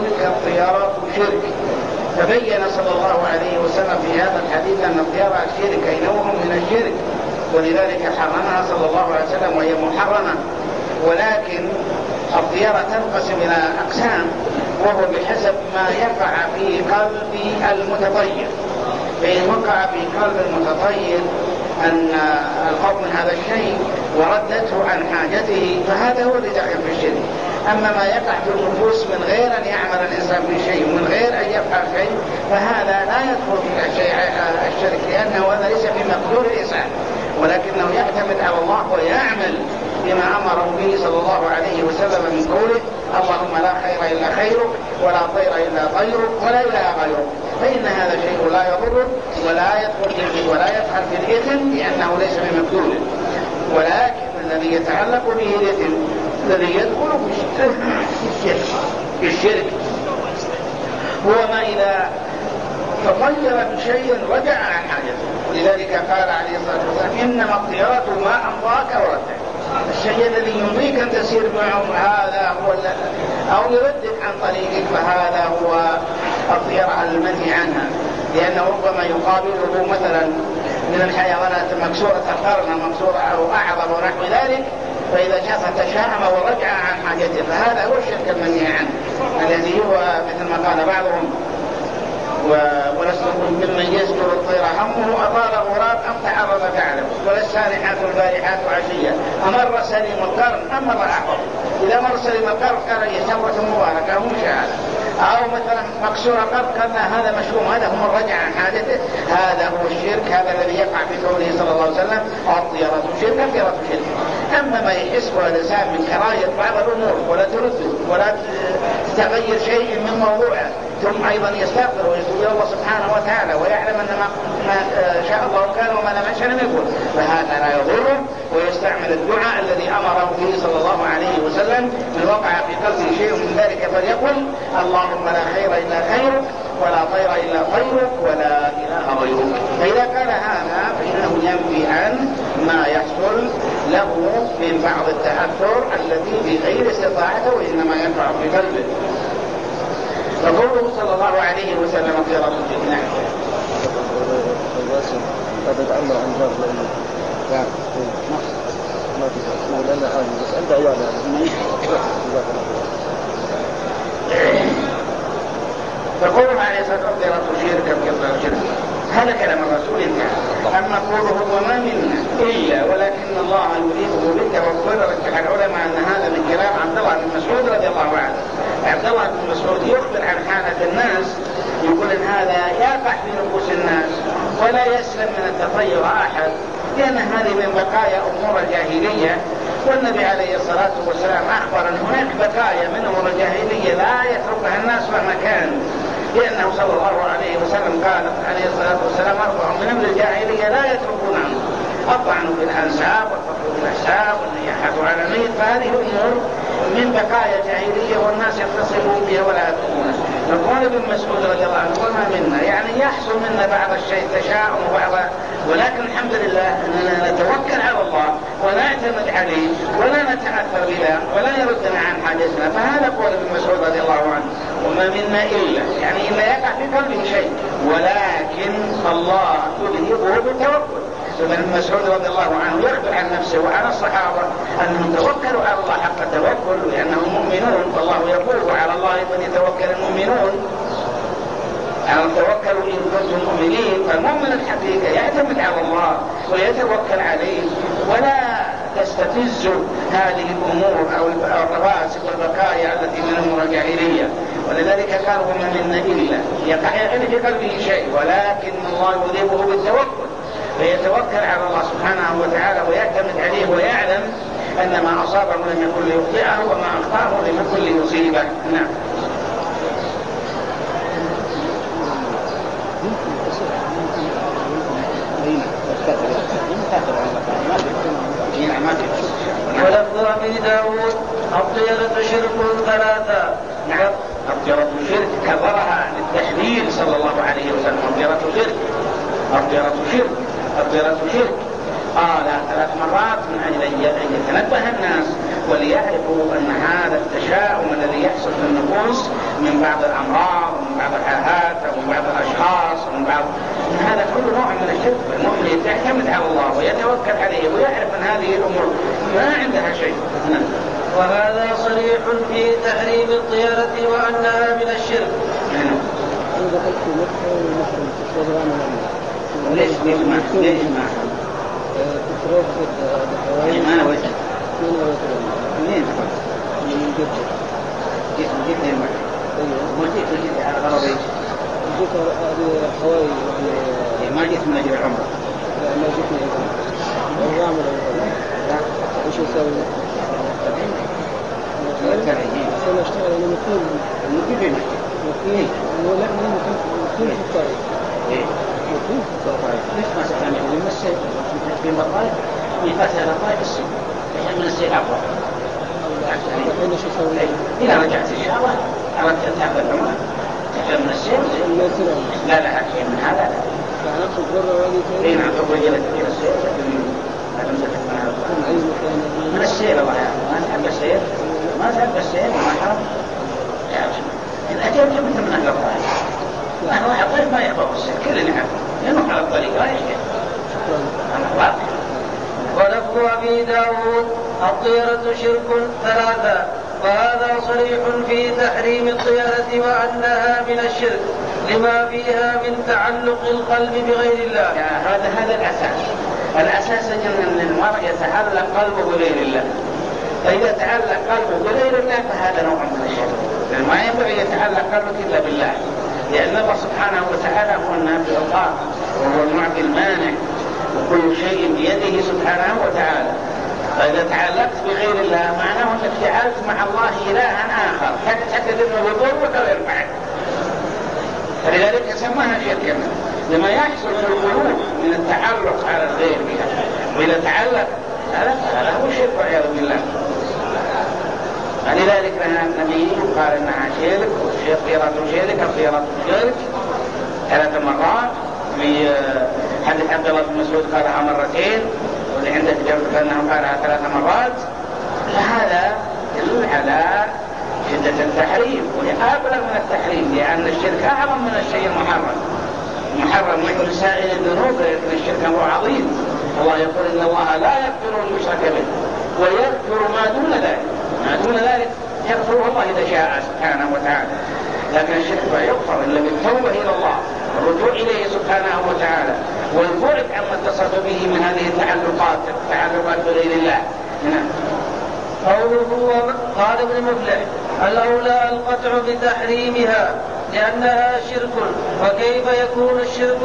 شرك. فبين صلى الله عليه وسلم في هذا الحديث أن الطيرة شرك، أي نوع من الشرك، ولذلك حرمها صلى الله عليه وسلم وهي محرمة. ولكن الطيرة تنقسم إلى أقسام، وهو بحسب ما يقع في قلب المتطير. فإن وقع في قلب المتطير أن الخوف من هذا الشيء وردته عن حاجته، فهذا هو اللي داخل في الشرك. أما ما يقع في النفوس من غير أن يعمل الإنسان في شيء ومن غير أن يفعل شيء، فهذا لا يدخل في الشرك، لأنه هذا ليس في مقدور الإنسان، ولكنه يعتمد على الله ويعمل بما أمره به صلى الله عليه وسلم من قوله: اللهم لا خير إلا خيرك ولا طير إلا طيرك ولا إله غيرك. فإن هذا شيء لا يضر ولا يدخل فيه ولا يفعل في الإثم، لأنه ليس بمقدوره. ولكن الذي يتعلق به الإثم الذي يدخل في الشرك هو ما إذا تطير بشيء رجع عن حاجته. ولذلك قال عليه الصلاة والسلام: إنما الطيرة ما أمضاك وردك. الشيء الذي يمضيك أن تسير معه هذا هو، أو يردك عن طريقك، فهذا هو الطيرة المنهي عنها، لأنه ربما يقابله مثلا من الحيوانات مكسورة القرن مكسورة أو أعظم ونحو ذلك، فإذا شاف تشاءم ورجع عن حاجته، فهذا هو الشرك المنهي عنه، الذي هو مثل ما قال بعضهم: ولست ممن يذكر الطير همه أطال غراب أم تعرض فعله، ولا السانحات البارحات عشية أمر سليم القرن أم مر أحفظ. إذا مر سليم القرن قال هي ثورة مباركة مشاهدة، أو مثلا مكسور القرن قال هذا مشروم، هذا هو الرجع عن حاجته. هذا هو الشرك، هذا الذي يقع في قوله صلى الله عليه وسلم: الطيرة شرك. أما ما يحسبه الإنسان من كراهية بعض الأمور ولا ترده ولا تغير شيء من موضوعه، ثم أيضا يستغفر ويتوب إلى الله سبحانه وتعالى ويعلم أن ما شاء الله كان وما لم يشاء لم يكن، فهذا لا يضره، ويستعمل الدعاء الذي أمره به صلى الله عليه وسلم: من وقع في قلبه شيء من ذلك فليقل: اللهم لا خير إلا خيرك ولا طير إلا طيرك ولا إله غيرك. فإذا قال هذا فإنه ينفي عن ما يحصل له من بعض التأثر الذي بغير استطاعته، وإنما ينفع في قلبه. فقوله صلى الله عليه وسلم: في رب الجنة فقوله عليه الصلاة والسلام: شركا كبيرا. هذا كلام الرسول انتهى. أما قوله وما منا إلا ولكن الله يريده بالتوكل، رجح العلماء أن هذا من كلام عبد الله بن مسعود رضي الله عنه. عبد الله بن مسعود يخبر عن حالة الناس، يقول إن هذا يقع في نفوس الناس ولا يسلم من التطير أحد، لأن هذه من بقايا أمور الجاهلية. والنبي عليه الصلاة والسلام أخبر أن هناك بقايا من أمور الجاهلية لا يتركها الناس مهما كانوا، لأنه صلى الله عليه وسلم قال عليه الصلاة والسلام 4 من أمر الجاهلية لا يتركونها: الطعن في الأنساب والفخر في الأحساب والنياحة على الميت. فهذه أمور من بقايا جاهلية والناس يتصلون بها ولا يتركونها. يقول ابن مسعود رضي الله عنه وما منا، يعني يحصل منا بعض الشيء تشاؤم وبعض، ولكن الحمد لله أننا نتوكل على الله ونعتمد عليه ولا نتأثر بذا ولا يردنا عن حاجتنا. فهذا قول ابن مسعود رضي الله عنه وما منا إلا، يعني إلا يقع في قلبه شيء ولكن الله يذهبه بالتوكل. ابن مسعود رضي الله عنه يخبر عن نفسه وعن الصحابة أنهم توكلوا على الله حق التوكل لأنهم مؤمنون، والله يقول وعلى الله فليتوكل المؤمنون. توكلوا إن كنتم مؤمنين. فالمؤمن الحقيقي يعتمد على الله ويتوكل عليه ولا تستفز هذه الأمور أو الرواسب والبقايا التي من أمور الجاهلية. ولذلك قال وما منا إلا، يقع في قلبه شيء ولكن الله يذهبه بالتوكل، فيتوكل على الله سبحانه وتعالى ويعتمد عليه ويعلم أن ما أصابه لم يكن ليخطئه وما أخطأه لم يكن ليصيبه. نعم. ولفظ أبي داود الطيرة شرك 3. نعم، الطيرة شرك كبرها للتحذير صلى الله عليه وسلم. الطيرة شرك، الطيرة شرك، الطيرة شرك. قال 3 مرات من أجل أن يتنبه الناس وليعرفوا أن هذا التشاؤم الذي يحصل في النفوس من بعض الأمراض ومن بعض الحالات ومن بعض الأشخاص ومن بعض هذا كل نوع من الشرك. المؤمن يعتمد على الله ويتوكل عليه ويعرف أن هذه الأمور ما عندها شيء. وهذا صريح في تحريم الطيرة وأنها من الشرك. ليش ما تروح ما أنا وجه منين جيت المكة وجيت على غربي جيت حوالي يعني ما جيت من أجل العمرة. لا ما جيت من أجل العمرة. وش يسوي؟ أنا أشتغل أنا مقيم مقيم ولا أنا مقيم في الطريق. مقيم في الطريق. ليش ما سكن يوم من السيد في الطريق يفتح الطريق السيد من السيد أفضل. إذا رجعت إن شاء الله أردت أن تعمل العمرة تحفل من السير لا شيء من هذا. إيه نعم تقول جلت إلى السير من السير. الله ما تحب السير ما تحب السير وما حرم إن أجل جبت من أهل الطريق نحن الطريق ما يحبه السير كلنا يحبه لأنه على الطريق لا يشكل. ولفظ أبي داود الطيرة شرك 3. وهذا صريح في تحريم الطيرة وأنها من الشرك لما فيها من تعلق القلب بغير الله. هذا الأساس أن المرء يتعلق قلبه بغير الله. فإذا تعلق قلبه بغير الله فهذا نوع من الشرك. ما ينبغي يتعلق قلبك إلا بالله، لأن الله سبحانه وتعالى هو النافع الضار وهو المعطي المانع وكل شيء بيده سبحانه وتعالى. فإذا تعلقت بغير الله معناه أنك جعلت مع الله إلها آخر تحدد أنه يضرك ويرفعك، فلذلك سماها شركا لما يحصل في القلوب من التعلق على الغير بها. وإذا تعلق هذا هو الشرك والعياذ بالله. فلذلك النبي قال إنها شرك وطيرة شرك الطيرة شرك 3 مرات. في حديث عبد الله بن مسعود قالها 2 مرتين، واللي عندك جرب أنه قالها 3 مرات. فهذا يدل على شدة التحريم وأبلغ من التحريم، لأن الشرك أعظم من الشيء المحرم. من سائر الذنوب لكن الشرك هو عظيم. الله يقول إن الله لا يغفر المشرك به ويغفر ما دون ذلك يغفره الله إذا شاء سبحانه وتعالى. لكن الشرك لا يغفر إلا بالتوبة إلى الله والرجوع إليه سبحانه وتعالى. والبعد عما اتصف به من هذه التعلقات بغير الله. نعم. قوله قال ابن مفلح: الأولى القطع بتحريمها لأنها شرك، وكيف يكون الشرك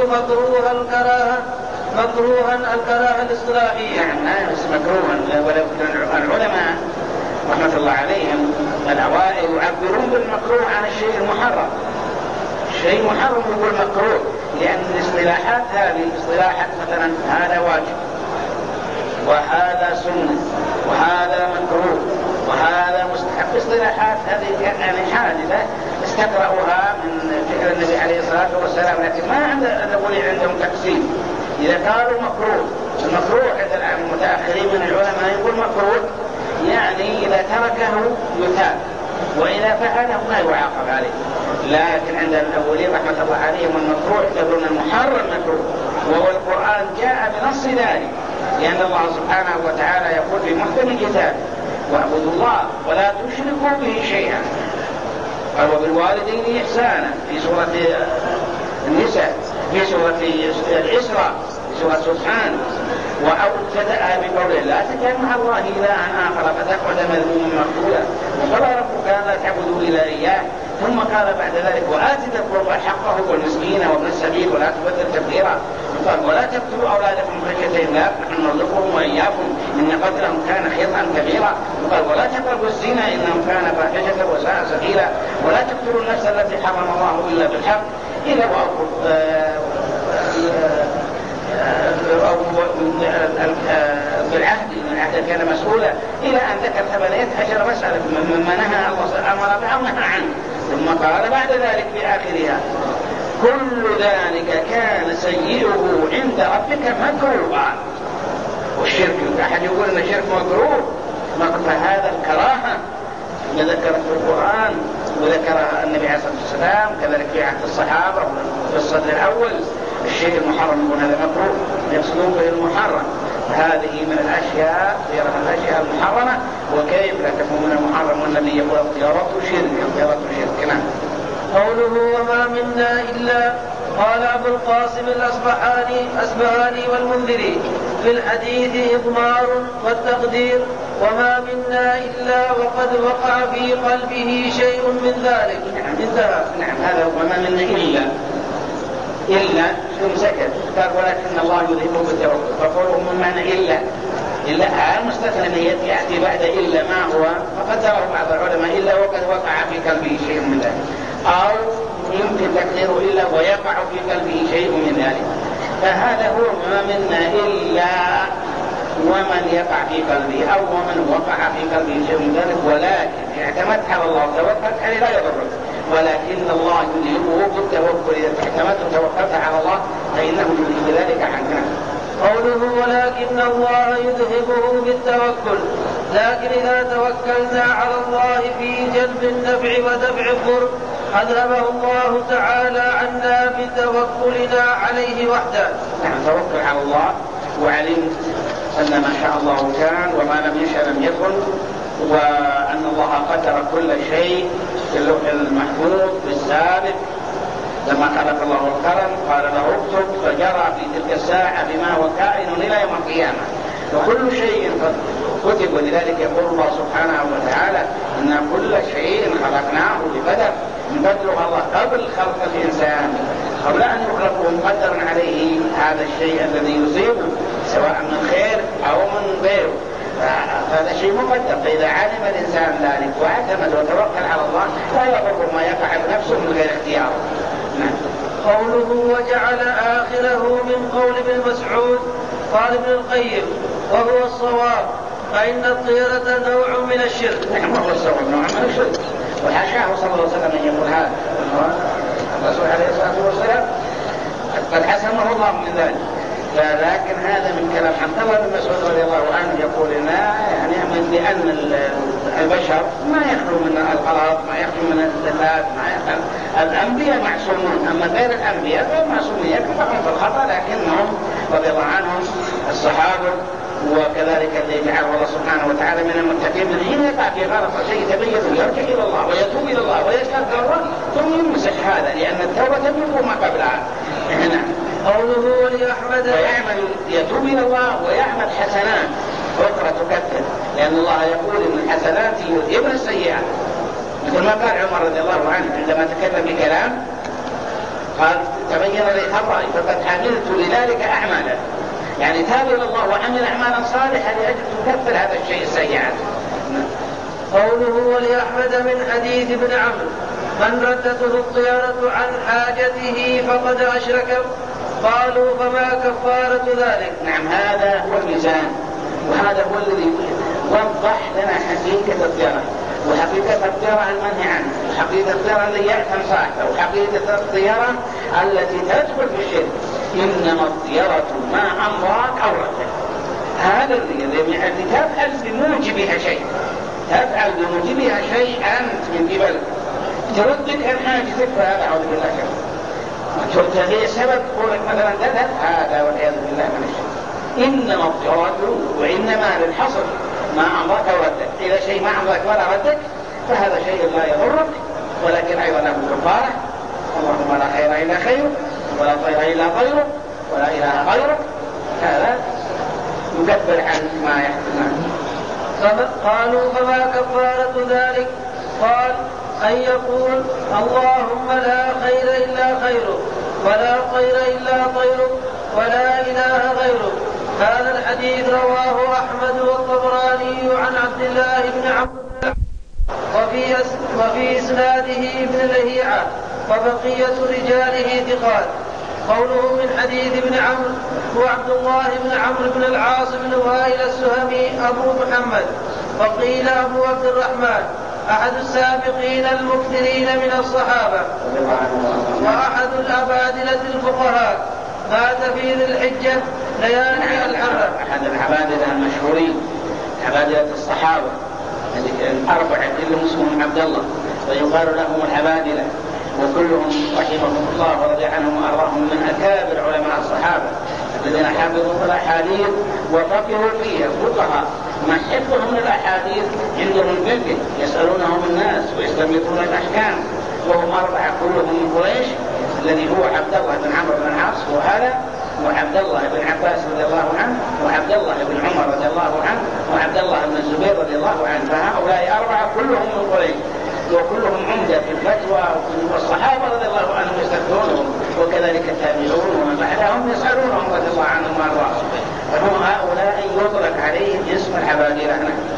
مكروها الكراهة الاصطلاحية؟ نعم مكروها، ولو العلماء رحمة الله عليهم الأوائل يعبرون بالمكروه عن الشيء المحرم. الشيء محرم يقول مكروه، لأن الاصطلاحات هذه اصطلاحات مثلا هذا واجب وهذا سنة وهذا مكروه وهذا مستحب، اصطلاحات هذه يعني حادثة استقرأوها من فعل النبي عليه الصلاة والسلام، لكن ما عندهم تقسيم. إذا قالوا مكروه، المكروه عند المتأخرين من العلماء يقول مكروه يعني إذا تركه يثاب، وإذا فعله ما يعاقب عليه. لكن عند الأولين رحمة الله عليهم المكروه يقولون المحرم مكروه، وهو القرآن جاء بنص ذلك، لأن الله سبحانه وتعالى يقول في محكم الكتاب: واعبدوا الله ولا تشركوا به شيئا، وبالوالدين إحسانا في سورة النساء، في سورة الإسراء، في سورة سبحان. وابتدأ بقوله: لا تجعل مع الله إلها آخر فتقعد مذموما مخذولا، وقال ربك لا تعبدوا إلا إياه. ثم قال بعد ذلك: وآت ذا القربى حقه والمسكين وابن السبيل ولا تبذر تبذيرا. قال: ولا تقتلوا أولادكم خشية إملاق نحن نرزقهم وإياكم إن قتلهم كان خطأ كبيرا. قال: ولا تقربوا الزنا إنه كان فاحشة وساء سبيلا. ولا تقتلوا النفس التي حرم الله إلا بالحق إلا بالعهد إن العهد كان مسؤولا، إلى أن ذكر 18 مسألة مما نهى الله أمر بها ونهى عنه. ثم قال بعد ذلك في آخرها: كل ذلك كان سيئه عند ربك مكروها. والشرك أحد يقول أن الشرك مكروه، فهذا الكراهة ذكرت في القرآن وذكر النبي عليه الصلاة والسلام، كذلك في عهد الصحابة في الصدر الأول. الشيء المحرم يكون هذا مكروه، يقصدون به المحرم. هذه من الأشياء المحرمة، وكيف لا تكون من المحرم والنبي يقول اختيارات شرك. نعم. قوله: وما منا إلا، قال أبو القاسم الأصبهاني والمنذري في الحديث إضمار والتقدير: وما منا إلا وقد وقع في قلبه شيء من ذلك. نعم هذا وما منا إلا ثم سكت. قال: ولكن الله يذهب بالتوكل. فقوله من معنى إلا المستثنى يأتي بعد إلا ما هو، فقدره بعض العلماء إلا وقد وقع في قلبه شيء من ذلك، أو يمكن تقديره إلا ويقع في قلبه شيء من ذلك. فهذا هو ما منا إلا ومن يقع في قلبه، أو ومن وقع في قلبه شيء من ذلك، ولكن اعتمدت على الله وتوكلت عليه لا يضرك، ولكن الله يذهبه بالتوكل. إذا اعتمدت وتوكلت على الله فإنه يذهب ذلك عنك. قوله: ولكن الله يذهبه بالتوكل، لكن إذا توكلنا على الله في جلب النفع ودفع الضر أذهبه الله تعالى عنا بتوكلنا عليه وحده. نعم، توكل على الله وعلمت أن ما شاء الله كان وما لم يشاء لم يكن، وأن الله قدر كل شيء في اللوح المحفوظ بالسابق. لما خلق الله القلم قال له اكتب، فجرى في تلك الساعة بما هو كائن إلى يوم القيامة، وكل شيء كتب. ولذلك يقول الله سبحانه وتعالى: إن كل شيء خلقناه بقدر. يقدرها الله قبل خلق الإنسان، قبل أن يخلقه مقدر عليه هذا الشيء الذي يصيبه سواء من خير أو من غيره، هذا شيء مقدر. فإذا علم الإنسان ذلك واعتمد وتوكل على الله لا يضر ما يقع بنفسه من غير اختياره. قوله: وجعل آخره من قول ابن مسعود. قال ابن القيم: وهو الصواب، فإن الطيرة نوع من الشرك. نعم، وهو الصواب نوع من الشرك، وحاشاه صلى الله عليه وسلم أن يقول هذا. الرسول عليه الصلاة والسلام قد حسنه الله من ذلك. لكن هذا من كلام عبد الله بن مسعود رضي الله عنه يقول لنا يعني لأن البشر ما يخلو من الغلط، ما يخلو من الزلات، ما يخلو. الأنبياء معصومون، أما غير الأنبياء غير معصومون، يكفرون في الخطأ، لكنهم رضي الله عنهم الصحابة وكذلك الذي جعله الله سبحانه وتعالى من المتقين من حين يقع في غلط شيء يتبين ويرجع إلى الله ويتوب إلى الله ويسأل توبة ثم يمسح هذا، لأن التوبة تملك ما قبلها. قوله ولأحمد ويعمل يتوب إلى الله ويعمل حسنات أخرى تكفر، لأن الله يقول إن الحسنات يذهبن السيئات، مثل ما قال عمر رضي الله عنه عندما تكلم بكلام قال تبين لي خطأي فقد حملت لذلك أعمالا، يعني تاب إلى الله وعمل أعمالا صالحة لأجل تكفر هذا الشيء السيئات. قوله ولأحمد من حديث ابن عمرو من ردته الطيرة عن حاجته فقد أشرك، قالوا فما كفارة ذلك؟ نعم، هذا هو الميزان، وهذا هو الذي وضح لنا حقيقة الطيرة، وحقيقة الطيرة المنهي عنه، وحقيقة الطيرة اللي يأتم صاحبه، وحقيقة الطيرة التي تدخل في الشرك. إنما الطيرة ما أمرك أو ردك، هذا الذي تفعل بموجبها شيء، تفعل بموجبها شيء أنت من قبلك تردك عن حاجتك، فهذا أعوذ بالله تبتغي سبب قولك مثلا تذهب، هذا والعياذ بالله من الشرك. إنما الطيرة وإنما للحصر ما أمرك وردك، إذا شيء ما أمرك ولا ردك فهذا شيء لا يضرك، ولكن أيضا له كفارة. اللهم لا خير إلا خيرك، ولا طير إلا طيرك، ولا إله غيرك، هذا يكفر عن ما يحتمل. قالوا فما كفارة ذلك؟ قال أن يقول اللهم لا خير إلا خيرك، ولا طير إلا طيرك، ولا إله غيرك. هذا الحديث رواه أحمد والطبراني عن عبد الله بن عمرو وفي إسناده ابن لهيعة وبقية رجاله ثقات. قوله من حديث ابن عمرو هو عبد الله بن عمرو بن العاص بن وائل السهمي أبو محمد، وقيل أبو عبد الرحمن، أحد السابقين المكثرين من الصحابة، وأحد الأبادلة الفقهاء، مات في ذي الحجة ليالي الحرة. أحد العبادلة المشهورين، عبادلة الصحابة الأربعة كلهم اسمهم عبد الله، ويقال لهم العبادلة، وكلهم رحمهم الله ورضي عنهم وأرضاهم من أكابر علماء الصحابة الذين حفظوا الأحاديث وفقهوا فيها، فقهاء ما حفظهم الأحاديث عندهم الفقه، يسألونهم الناس ويستنبطون الأحكام، وهم أربعة كلهم من قريش، الذي هو عبد الله بن عمرو بن العاص وهذا، وعبد الله بن عباس رضي الله عنه، وعبد الله بن عمر رضي الله عنه، وعبد الله بن الزبير رضي الله عنه. فهؤلاء أربعة كلهم من قريش، وكلهم عمدة في الفتوى، والصحابة رضي الله عنهم يستفتونهم، وكذلك التابعون ومن بعدهم يسألونهم رضي الله عنهم وأرضاهم. فهم هؤلاء يطلق عليهم اسم العبادلة.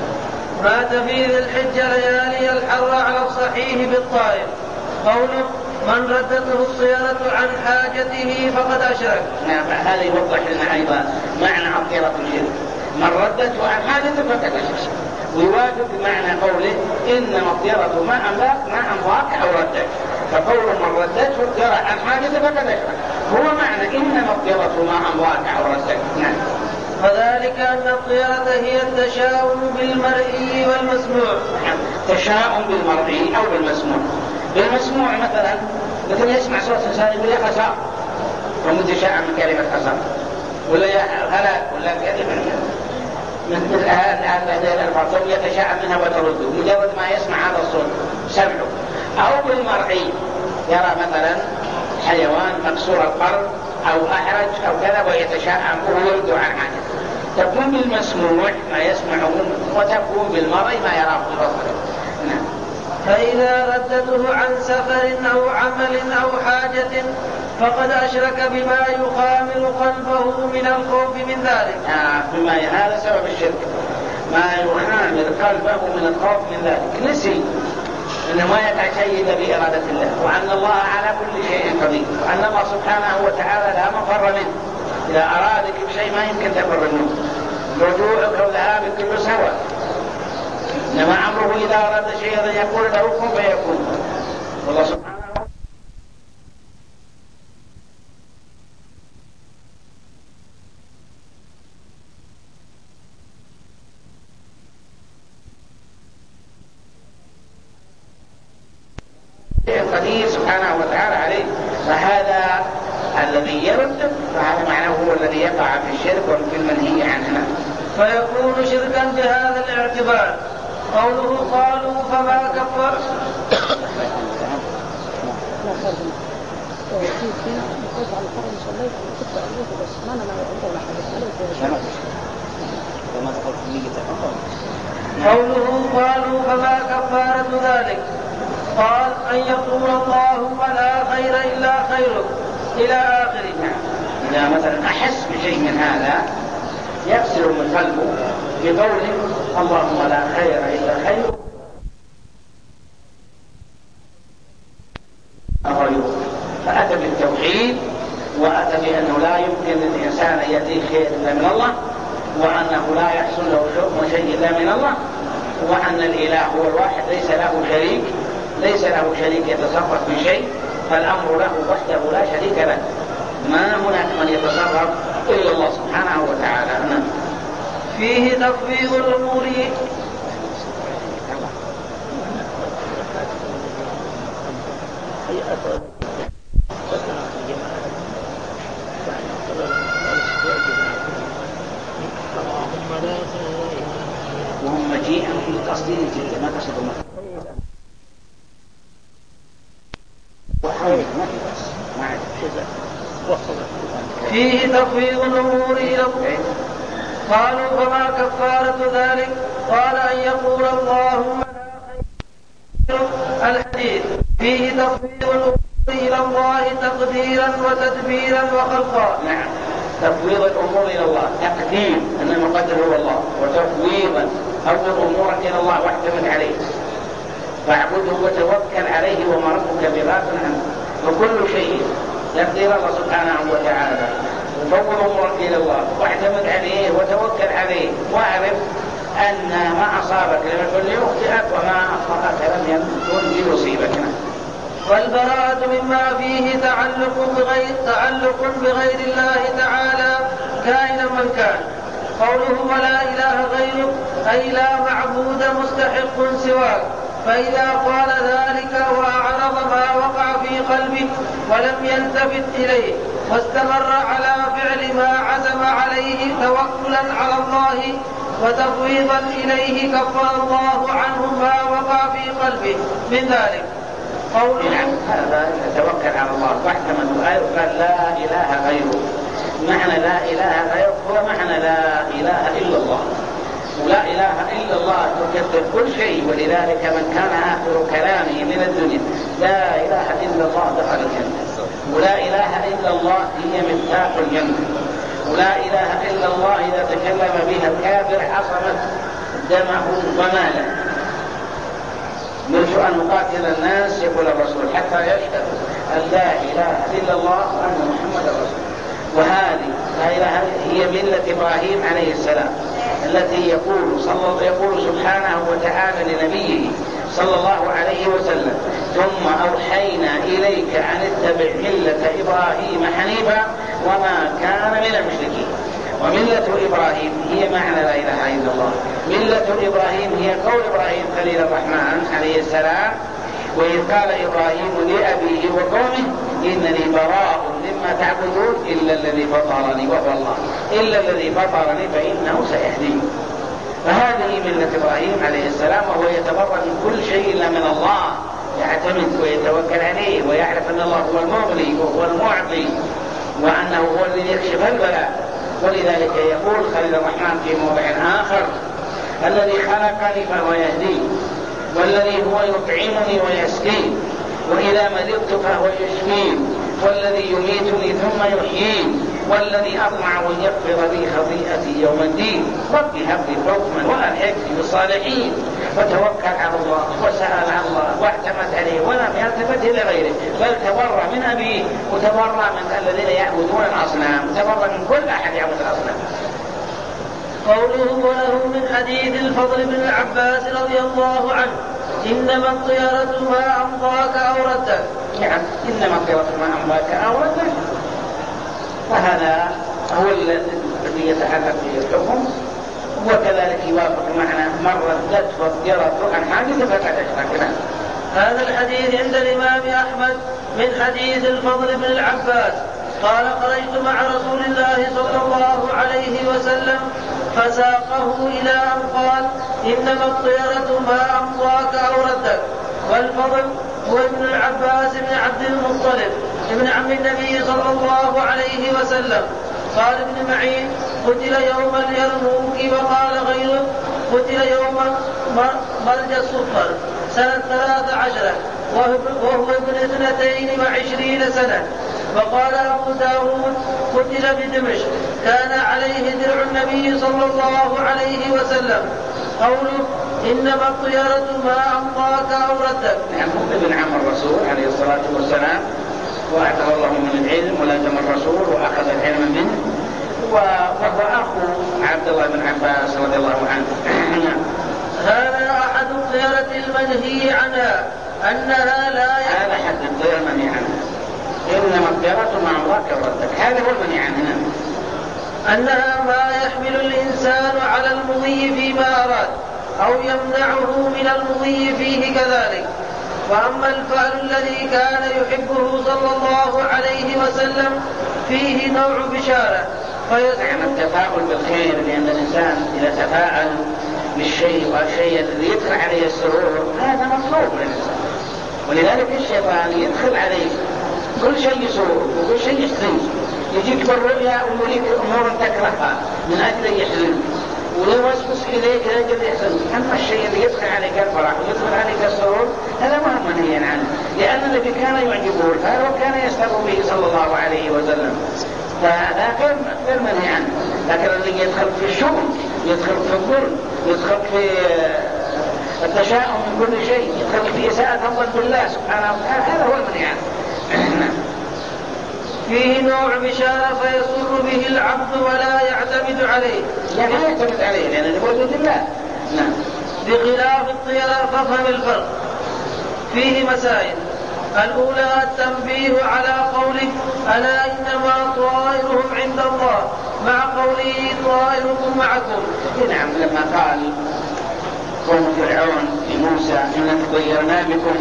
مات في ذي الحجة ليالي الحر على الصحيح بالطائف. قوله من ردته الصيانة عن حاجته فقد أشرك. نعم، هذا يوضح لنا أيضا معنى عقيرة الشرك. من ردته عن حاجته فقد أشرك، ويوافق بمعنى قوله إنما الطيرة ما أمضاك أو ردك، فقول من ردته الطيرة عن حاجته فقد أشرك هو معنى إنما الطيرة ما أمضاك أو ردك. نعم. وذلك أن الطيرة هي التشاؤم بالمرئي والمسموع. تشاؤم بالمرئي أو بالمسموع. بالمسموع مثلا يسمع صوت إنسان يقول يا خسار، ومتشاءم من كلمة خسار، ولا يا هلاك، ولا كلمة مثل هذه الألفاظ يتشاءم منها وترده مجرد ما يسمع هذا الصوت سمعه. أو بالمرئي، يرى مثلا حيوان مكسور القرن أو أحرج أو كذا ويتشاءم ويرد عن حاجة. تكون بالمسموع ما يسمعه، وتكون بالمرئي ما يراه ببصره. نعم. فإذا ردته عن سفر أو عمل أو حاجة فقد أشرك بما يخامر قلبه من الخوف من ذلك. هذا سبب الشرك، ما يخامر قلبه من الخوف من ذلك. نسي أنه ما يتعيد بإرادة الله، وأن الله على كل شيء قدير، وأن الله سبحانه وتعالى لا مفر منه، إذا أرادك بشيء ما يمكن تفر منه، رجوعك وذهابك كله سوا. إنما أمره إذا أراد شيئا يقول له كن فيكون. والله سبحانه القدير سبحانه وتعالى عليه. فهذا الذي يرد، فهذا معناه هو الذي يقع في الشرك وفي المنهي عنه، فيكون شركا بهذا الاعتبار. قوله قالوا فما كفر فينا نخش على الحرم صليت وكنت عليك بس ما أنا أقول أحد عليك وما تقول نية قوله قالوا فما كفارة ذلك؟ قال أن يقول اللهم لا خير إلا خيرك إلى آخره. إذا مثلا أحس بشيء من هذا يغسل من قلبه بقوله اللهم لا خير إلا خيرك غيره، فأتى بالتوحيد وأتى بأنه لا يمكن للإنسان أن يأتيه خير إلا من الله، وأنه لا يحصل له شيء إلا من الله، وأن الإله هو الواحد ليس له شريك يتصرف في شيء، فالأمر له وحده لا شريك له، ما هناك من يتصرف إلا الله سبحانه وتعالى. فيه تفويض الأمور وهم مجيئا في قصدين جدا ما قصدوا فيه تفويض الأمور إلى الله. قالوا فما كفارة ذلك؟ قال أن يقول اللهم لا خير. الحديث فيه تفويض الأمور إلى الله تقديرا وتدبيرا وخلقا. نعم، تفويض الأمور إلى الله تقديم أن المقدر هو الله، وتفويضا أول أمورك إلى الله واعتمد عليه فاعبده وتوكل عليه وما ربك بغافل عنه، وكل شيء تقدير الله سبحانه وتعالى. فوض أمورك إلى الله واعتمد عليه وتوكل عليه، واعرف أن ما أصابك لم يكن ليخطئك وما أخطأك لم يكن ليصيبك. والبراءة مما فيه تعلق بغير الله تعالى كائنا من كان. قوله ولا إله غيرك أي لا معبود مستحق سواك، فإذا قال ذلك وأعرض ما وقع في قلبه ولم يلتفت إليه واستمر على فعل ما عزم عليه توكلا على الله وتفويضا إليه كفر الله عنه ما وقع في قلبه من ذلك. نعم، هذا يتوكل على الله واحتمل غيره قال لا إله غيره. معنى لا إله غيره هو معنى لا إله إلا الله، ولا إله إلا الله تكفر كل شيء. ولذلك من كان آخر كلامه من الدنيا لا إله إلا الله دخل الجنة، ولا إله إلا الله هي مفتاح الجنة، ولا إله إلا الله إذا تكلم بها الكافر عصمت دمه وماله. نرجو أن نقاتل الناس يقول الرسول حتى يشهد أن لا إله إلا الله وأن محمد رسول. وهذه لا إله هي ملة إبراهيم عليه السلام التي يقول سبحانه وتعالى لنبيه صلى الله عليه وسلم ثم أوحينا إليك أن اتبع ملة إبراهيم حنيفا وما كان من المشركين. وملة إبراهيم هي معنى لا إله إلا الله. ملة إبراهيم هي قول إبراهيم خليل الرحمن عليه السلام وإذ قال إبراهيم لأبيه وقومه إنني براء مما تعبدون إلا الذي فطرني وهو الله، إلا الذي فطرني فإنه سيهدين. فهذه ملة إبراهيم عليه السلام، وهو يتبرأ من كل شيء إلا من الله، يعتمد ويتوكل عليه ويعرف أن الله هو المغني وهو المعطي وأنه هو الذي يكشف البلاء. ولذلك يقول خليل الرحمن في موضع آخر الذي خلقني فهو يهدين، والذي هو يطعمني ويسقين، وإذا مرضت فهو يشفين، والذي يميتني ثم يحيين، والذي أطمع أن يغفر لي خطيئتي يوم الدين. رب هب لي حكما وألحقني بالصالحين. فتوكل على الله وسأل عن الله واعتمد عليه ولم يلتفت إلى غيره، بل تبرأ من أبيه وتبرأ من الذين يعبدون الأصنام، تبرأ من كل أحد يعبد الأصنام. قوله وله من حديث الفضل بن العباس رضي الله عنه إنما الطيرة ما أمضاك أو ردك. يعني إنما الطيرة ما أمضاك أو ردك، وهذا هو الذي يتعلق به الحكم. وكذلك يوافق معنى من ردت والطيرة عن حادث فقد أشرك. هذا الحديث عند الإمام أحمد من حديث الفضل بن العباس قال خرجت مع رسول الله صلى الله عليه وسلم فساقه إلى أن قال إنما الطيرة ما أمضاك أو ردك. والفضل هو ابن العباس بن عبد المطلب ابن عم النبي صلى الله عليه وسلم. قال ابن معين: قتل يوم اليرموك. وقال غيره: قتل يوم مرج الصفر سنة 13 وهو ابن 22 سنة. وقال أبو داود: قتل بدمشق كان عليه درع النبي صلى الله عليه وسلم. قوله: إنما الطيرة ما أمضاك أو ردك. يعني ابن عم الرسول عليه الصلاة والسلام، وأعطاه الله من العلم ولازم الرسول وأخذ العلم منه، وهو أخو عبد الله بن عباس رضي الله عنه. هذا أحد الطيرة المنهي عنها أنها لا هذا حد الطيرة المنهي عنها، إنما الطيرة ما أمضاك أو ردك، هذا هو المنهي عنها. أنها ما يحمل الإنسان على المضي فيما أراد أو يمنعه من المضي فيه كذلك. وأما الفعل الذي كان يحبه صلى الله عليه وسلم فيه نوع بشارة. نعم، التفاؤل بالخير، لأن الإنسان إذا تفاءل بالشيء والشيء الذي يدخل عليه السرور هذا مطلوب للإنسان. ولذلك الشيطان يدخل عليه كل شيء يسرور وكل شيء يحزن، يجيك بالرؤيا ويريد أمور تكرهها من أجل يحزن، ويوسوس إليك لأجل يحزن. أما الشيء اللي يدخل عليك الفرح ويدخل عليك السرور هذا ما هو منهي عنه، لأن الذي كان يعجبه الفعل وكان يستر به صلى الله عليه وسلم، فهذا غير منهي عنه. لكن الذي يدخل في الشغل، يدخل في الظلم، يدخل في التشاؤم من كل شيء، يدخل في إساءة الظن بالله سبحانه وتعالى، هذا هو المنهي عنه. فيه نوع بشارة فيسر به العبد ولا يعتمد عليه. لا يعتمد عليه لأنه بوجود الله. نعم. بخلاف الطيرة فافهم الفرق. فيه مسائل. الأولى التنبيه على قوله: ألا إنما طائرهم عند الله، مع قوله: طائركم معكم. نعم، لما قال قوم فرعون لموسى: إنا تطيرنا بكم،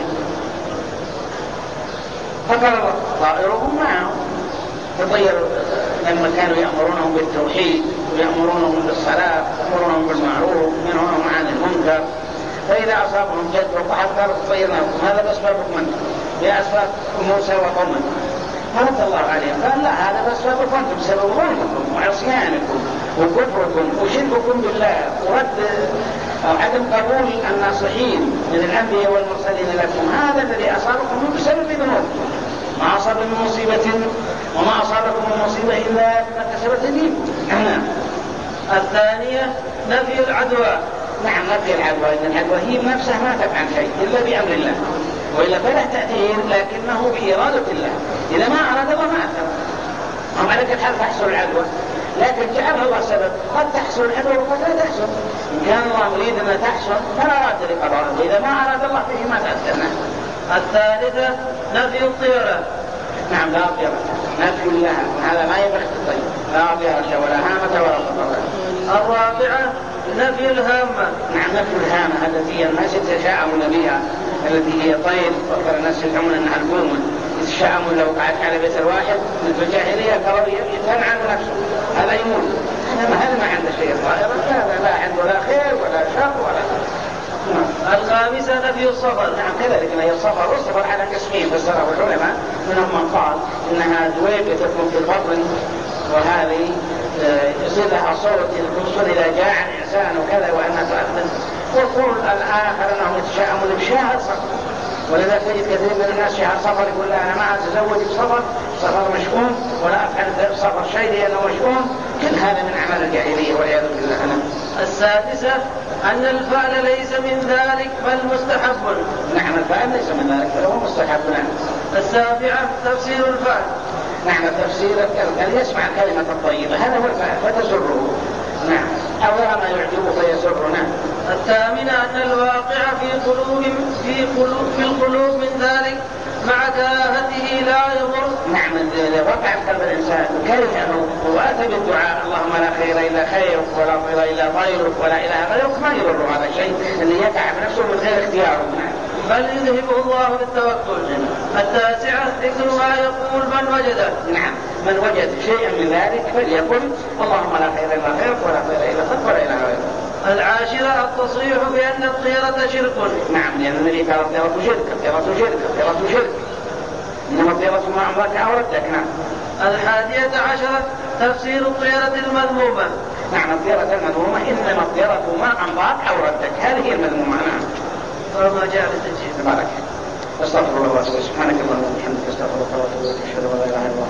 فقال الله: طائرهم معهم. تطير لما كانوا يأمرونهم بالتوحيد ويأمرونهم بالصلاة ويأمرونهم بالمعروف وينهونهم عن المنكر، فإذا أصابهم جد وقحط قالوا: تطيرنا بكم. هذا بأسبابكم أنتم، بأسباب موسى وقومه. فرد الله عليهم قال: لا، هذا بأسبابكم أنتم، بسبب ظلمكم وعصيانكم وكفركم وشرككم بالله ورد أو عدم قبول الناصحين من الأنبياء والمرسلين لكم. هذا الذي أصابكم بسبب ذنوبكم. ما أصاب من مصيبة وما أصابكم من مصيبة إلا ما كسبت أيديكم. الثانية نفي العدوى. نعم، نفي العدوى، إن العدوى هي نفسها ما تفعل شيء إلا بأمر الله، وإلا فلا تأثير، لكنه بإرادة الله. إذا ما أراد الله ما أثر. هم على كل حال تحصل العدوى، لكن جعلها الله سبب. قد تحصل العدوى وقد لا تحصل. إن كان الله يريد أن تحصل فلا راد لقضائه، وإذا ما أراد الله فيه ما تأثرنا. الثالثة نفي الطيرة. نعم، لا طيرة، نفي الله، هذا ما يبقى الطير، لا طيرة ولا هامة ولا خطر. الرابعة نفي الهامة. نعم، نفي الهامة التي الناس يتشاءمون بها، التي هي طير، وأكثر الناس يزعمون أنها البومة، يتشاءمون لو قعد على بيت الواحد من الجاهلية يتنعم نفسه، هذا يموت. هذا ما عنده شيء طائرة، هذا لا عنده لا خير ولا شر ولا. الخامسة نفي الصفر. نعم، كذلك هي الصفر، والصفر على قسمين فسره العلماء، منهم من قال إنها دويبة تكون في البطن، وهذه يصير لها صوت توصل إلى جاع الإنسان وكذا، وأنها تؤثر. ويقول الآخر أنهم يتشاءمون بشهر صفر، ولذا تجد كثير من الناس شهر صفر يقول: لا، أنا ما أتزوج بصفر، صفر مشؤوم، ولا أفعل بصفر شيء لأنه مشؤوم. كل هذا من أعمال الجاهلية والعياذ بالله. السادسة أن الفعل ليس من ذلك بل مستحب. نعم، الفعل ليس من ذلك بل هو مستحب. السابعة تفسير الفعل. نعم، تفسير الكلمة، يسمع الكلمة الطيبة، هذا هو الفعل فتسره. نعم، أو يرى ما يعجبه فيسرنا. الثامنة أن الواقع في القلوب من ذلك مع كراهته لا يضر. نعم، إذا وقع في قلب الإنسان كرهه وأتى بالدعاء: اللهم لا خير إلا خيرك ولا طير إلا طيرك ولا إله غيرك، ما يضر هذا الشيء اللي يقع بنفسه من غير اختياره. بل يذهبه الله بالتوكل. التاسعة ذكر ما يقول من وجده. نعم، من وجد شيئا من ذلك فليقل: اللهم لا خير إلا خيرك ولا طير إلا خيرك ولا إله غيرك. العاشرة التصريح بأن الطيرة شرك. نعم، لأن النبي قال: الطيرة شرك، الطيرة شرك، الطيرة شرك. إنما الطيرة مع عمرك عورتك. نعم. 11 تفسير الطيرة المذمومة. نعم الطيرة المذمومة إنما الطيرة مع عمرك عورتك، هذه هي المذمومة. نعم. وما جاء للتنجيل. تبارك. استغفر الله واتوب. سبحانك اللهم وبحمدك استغفرك واتوب اليك. اشهد ان لا اله الا الله.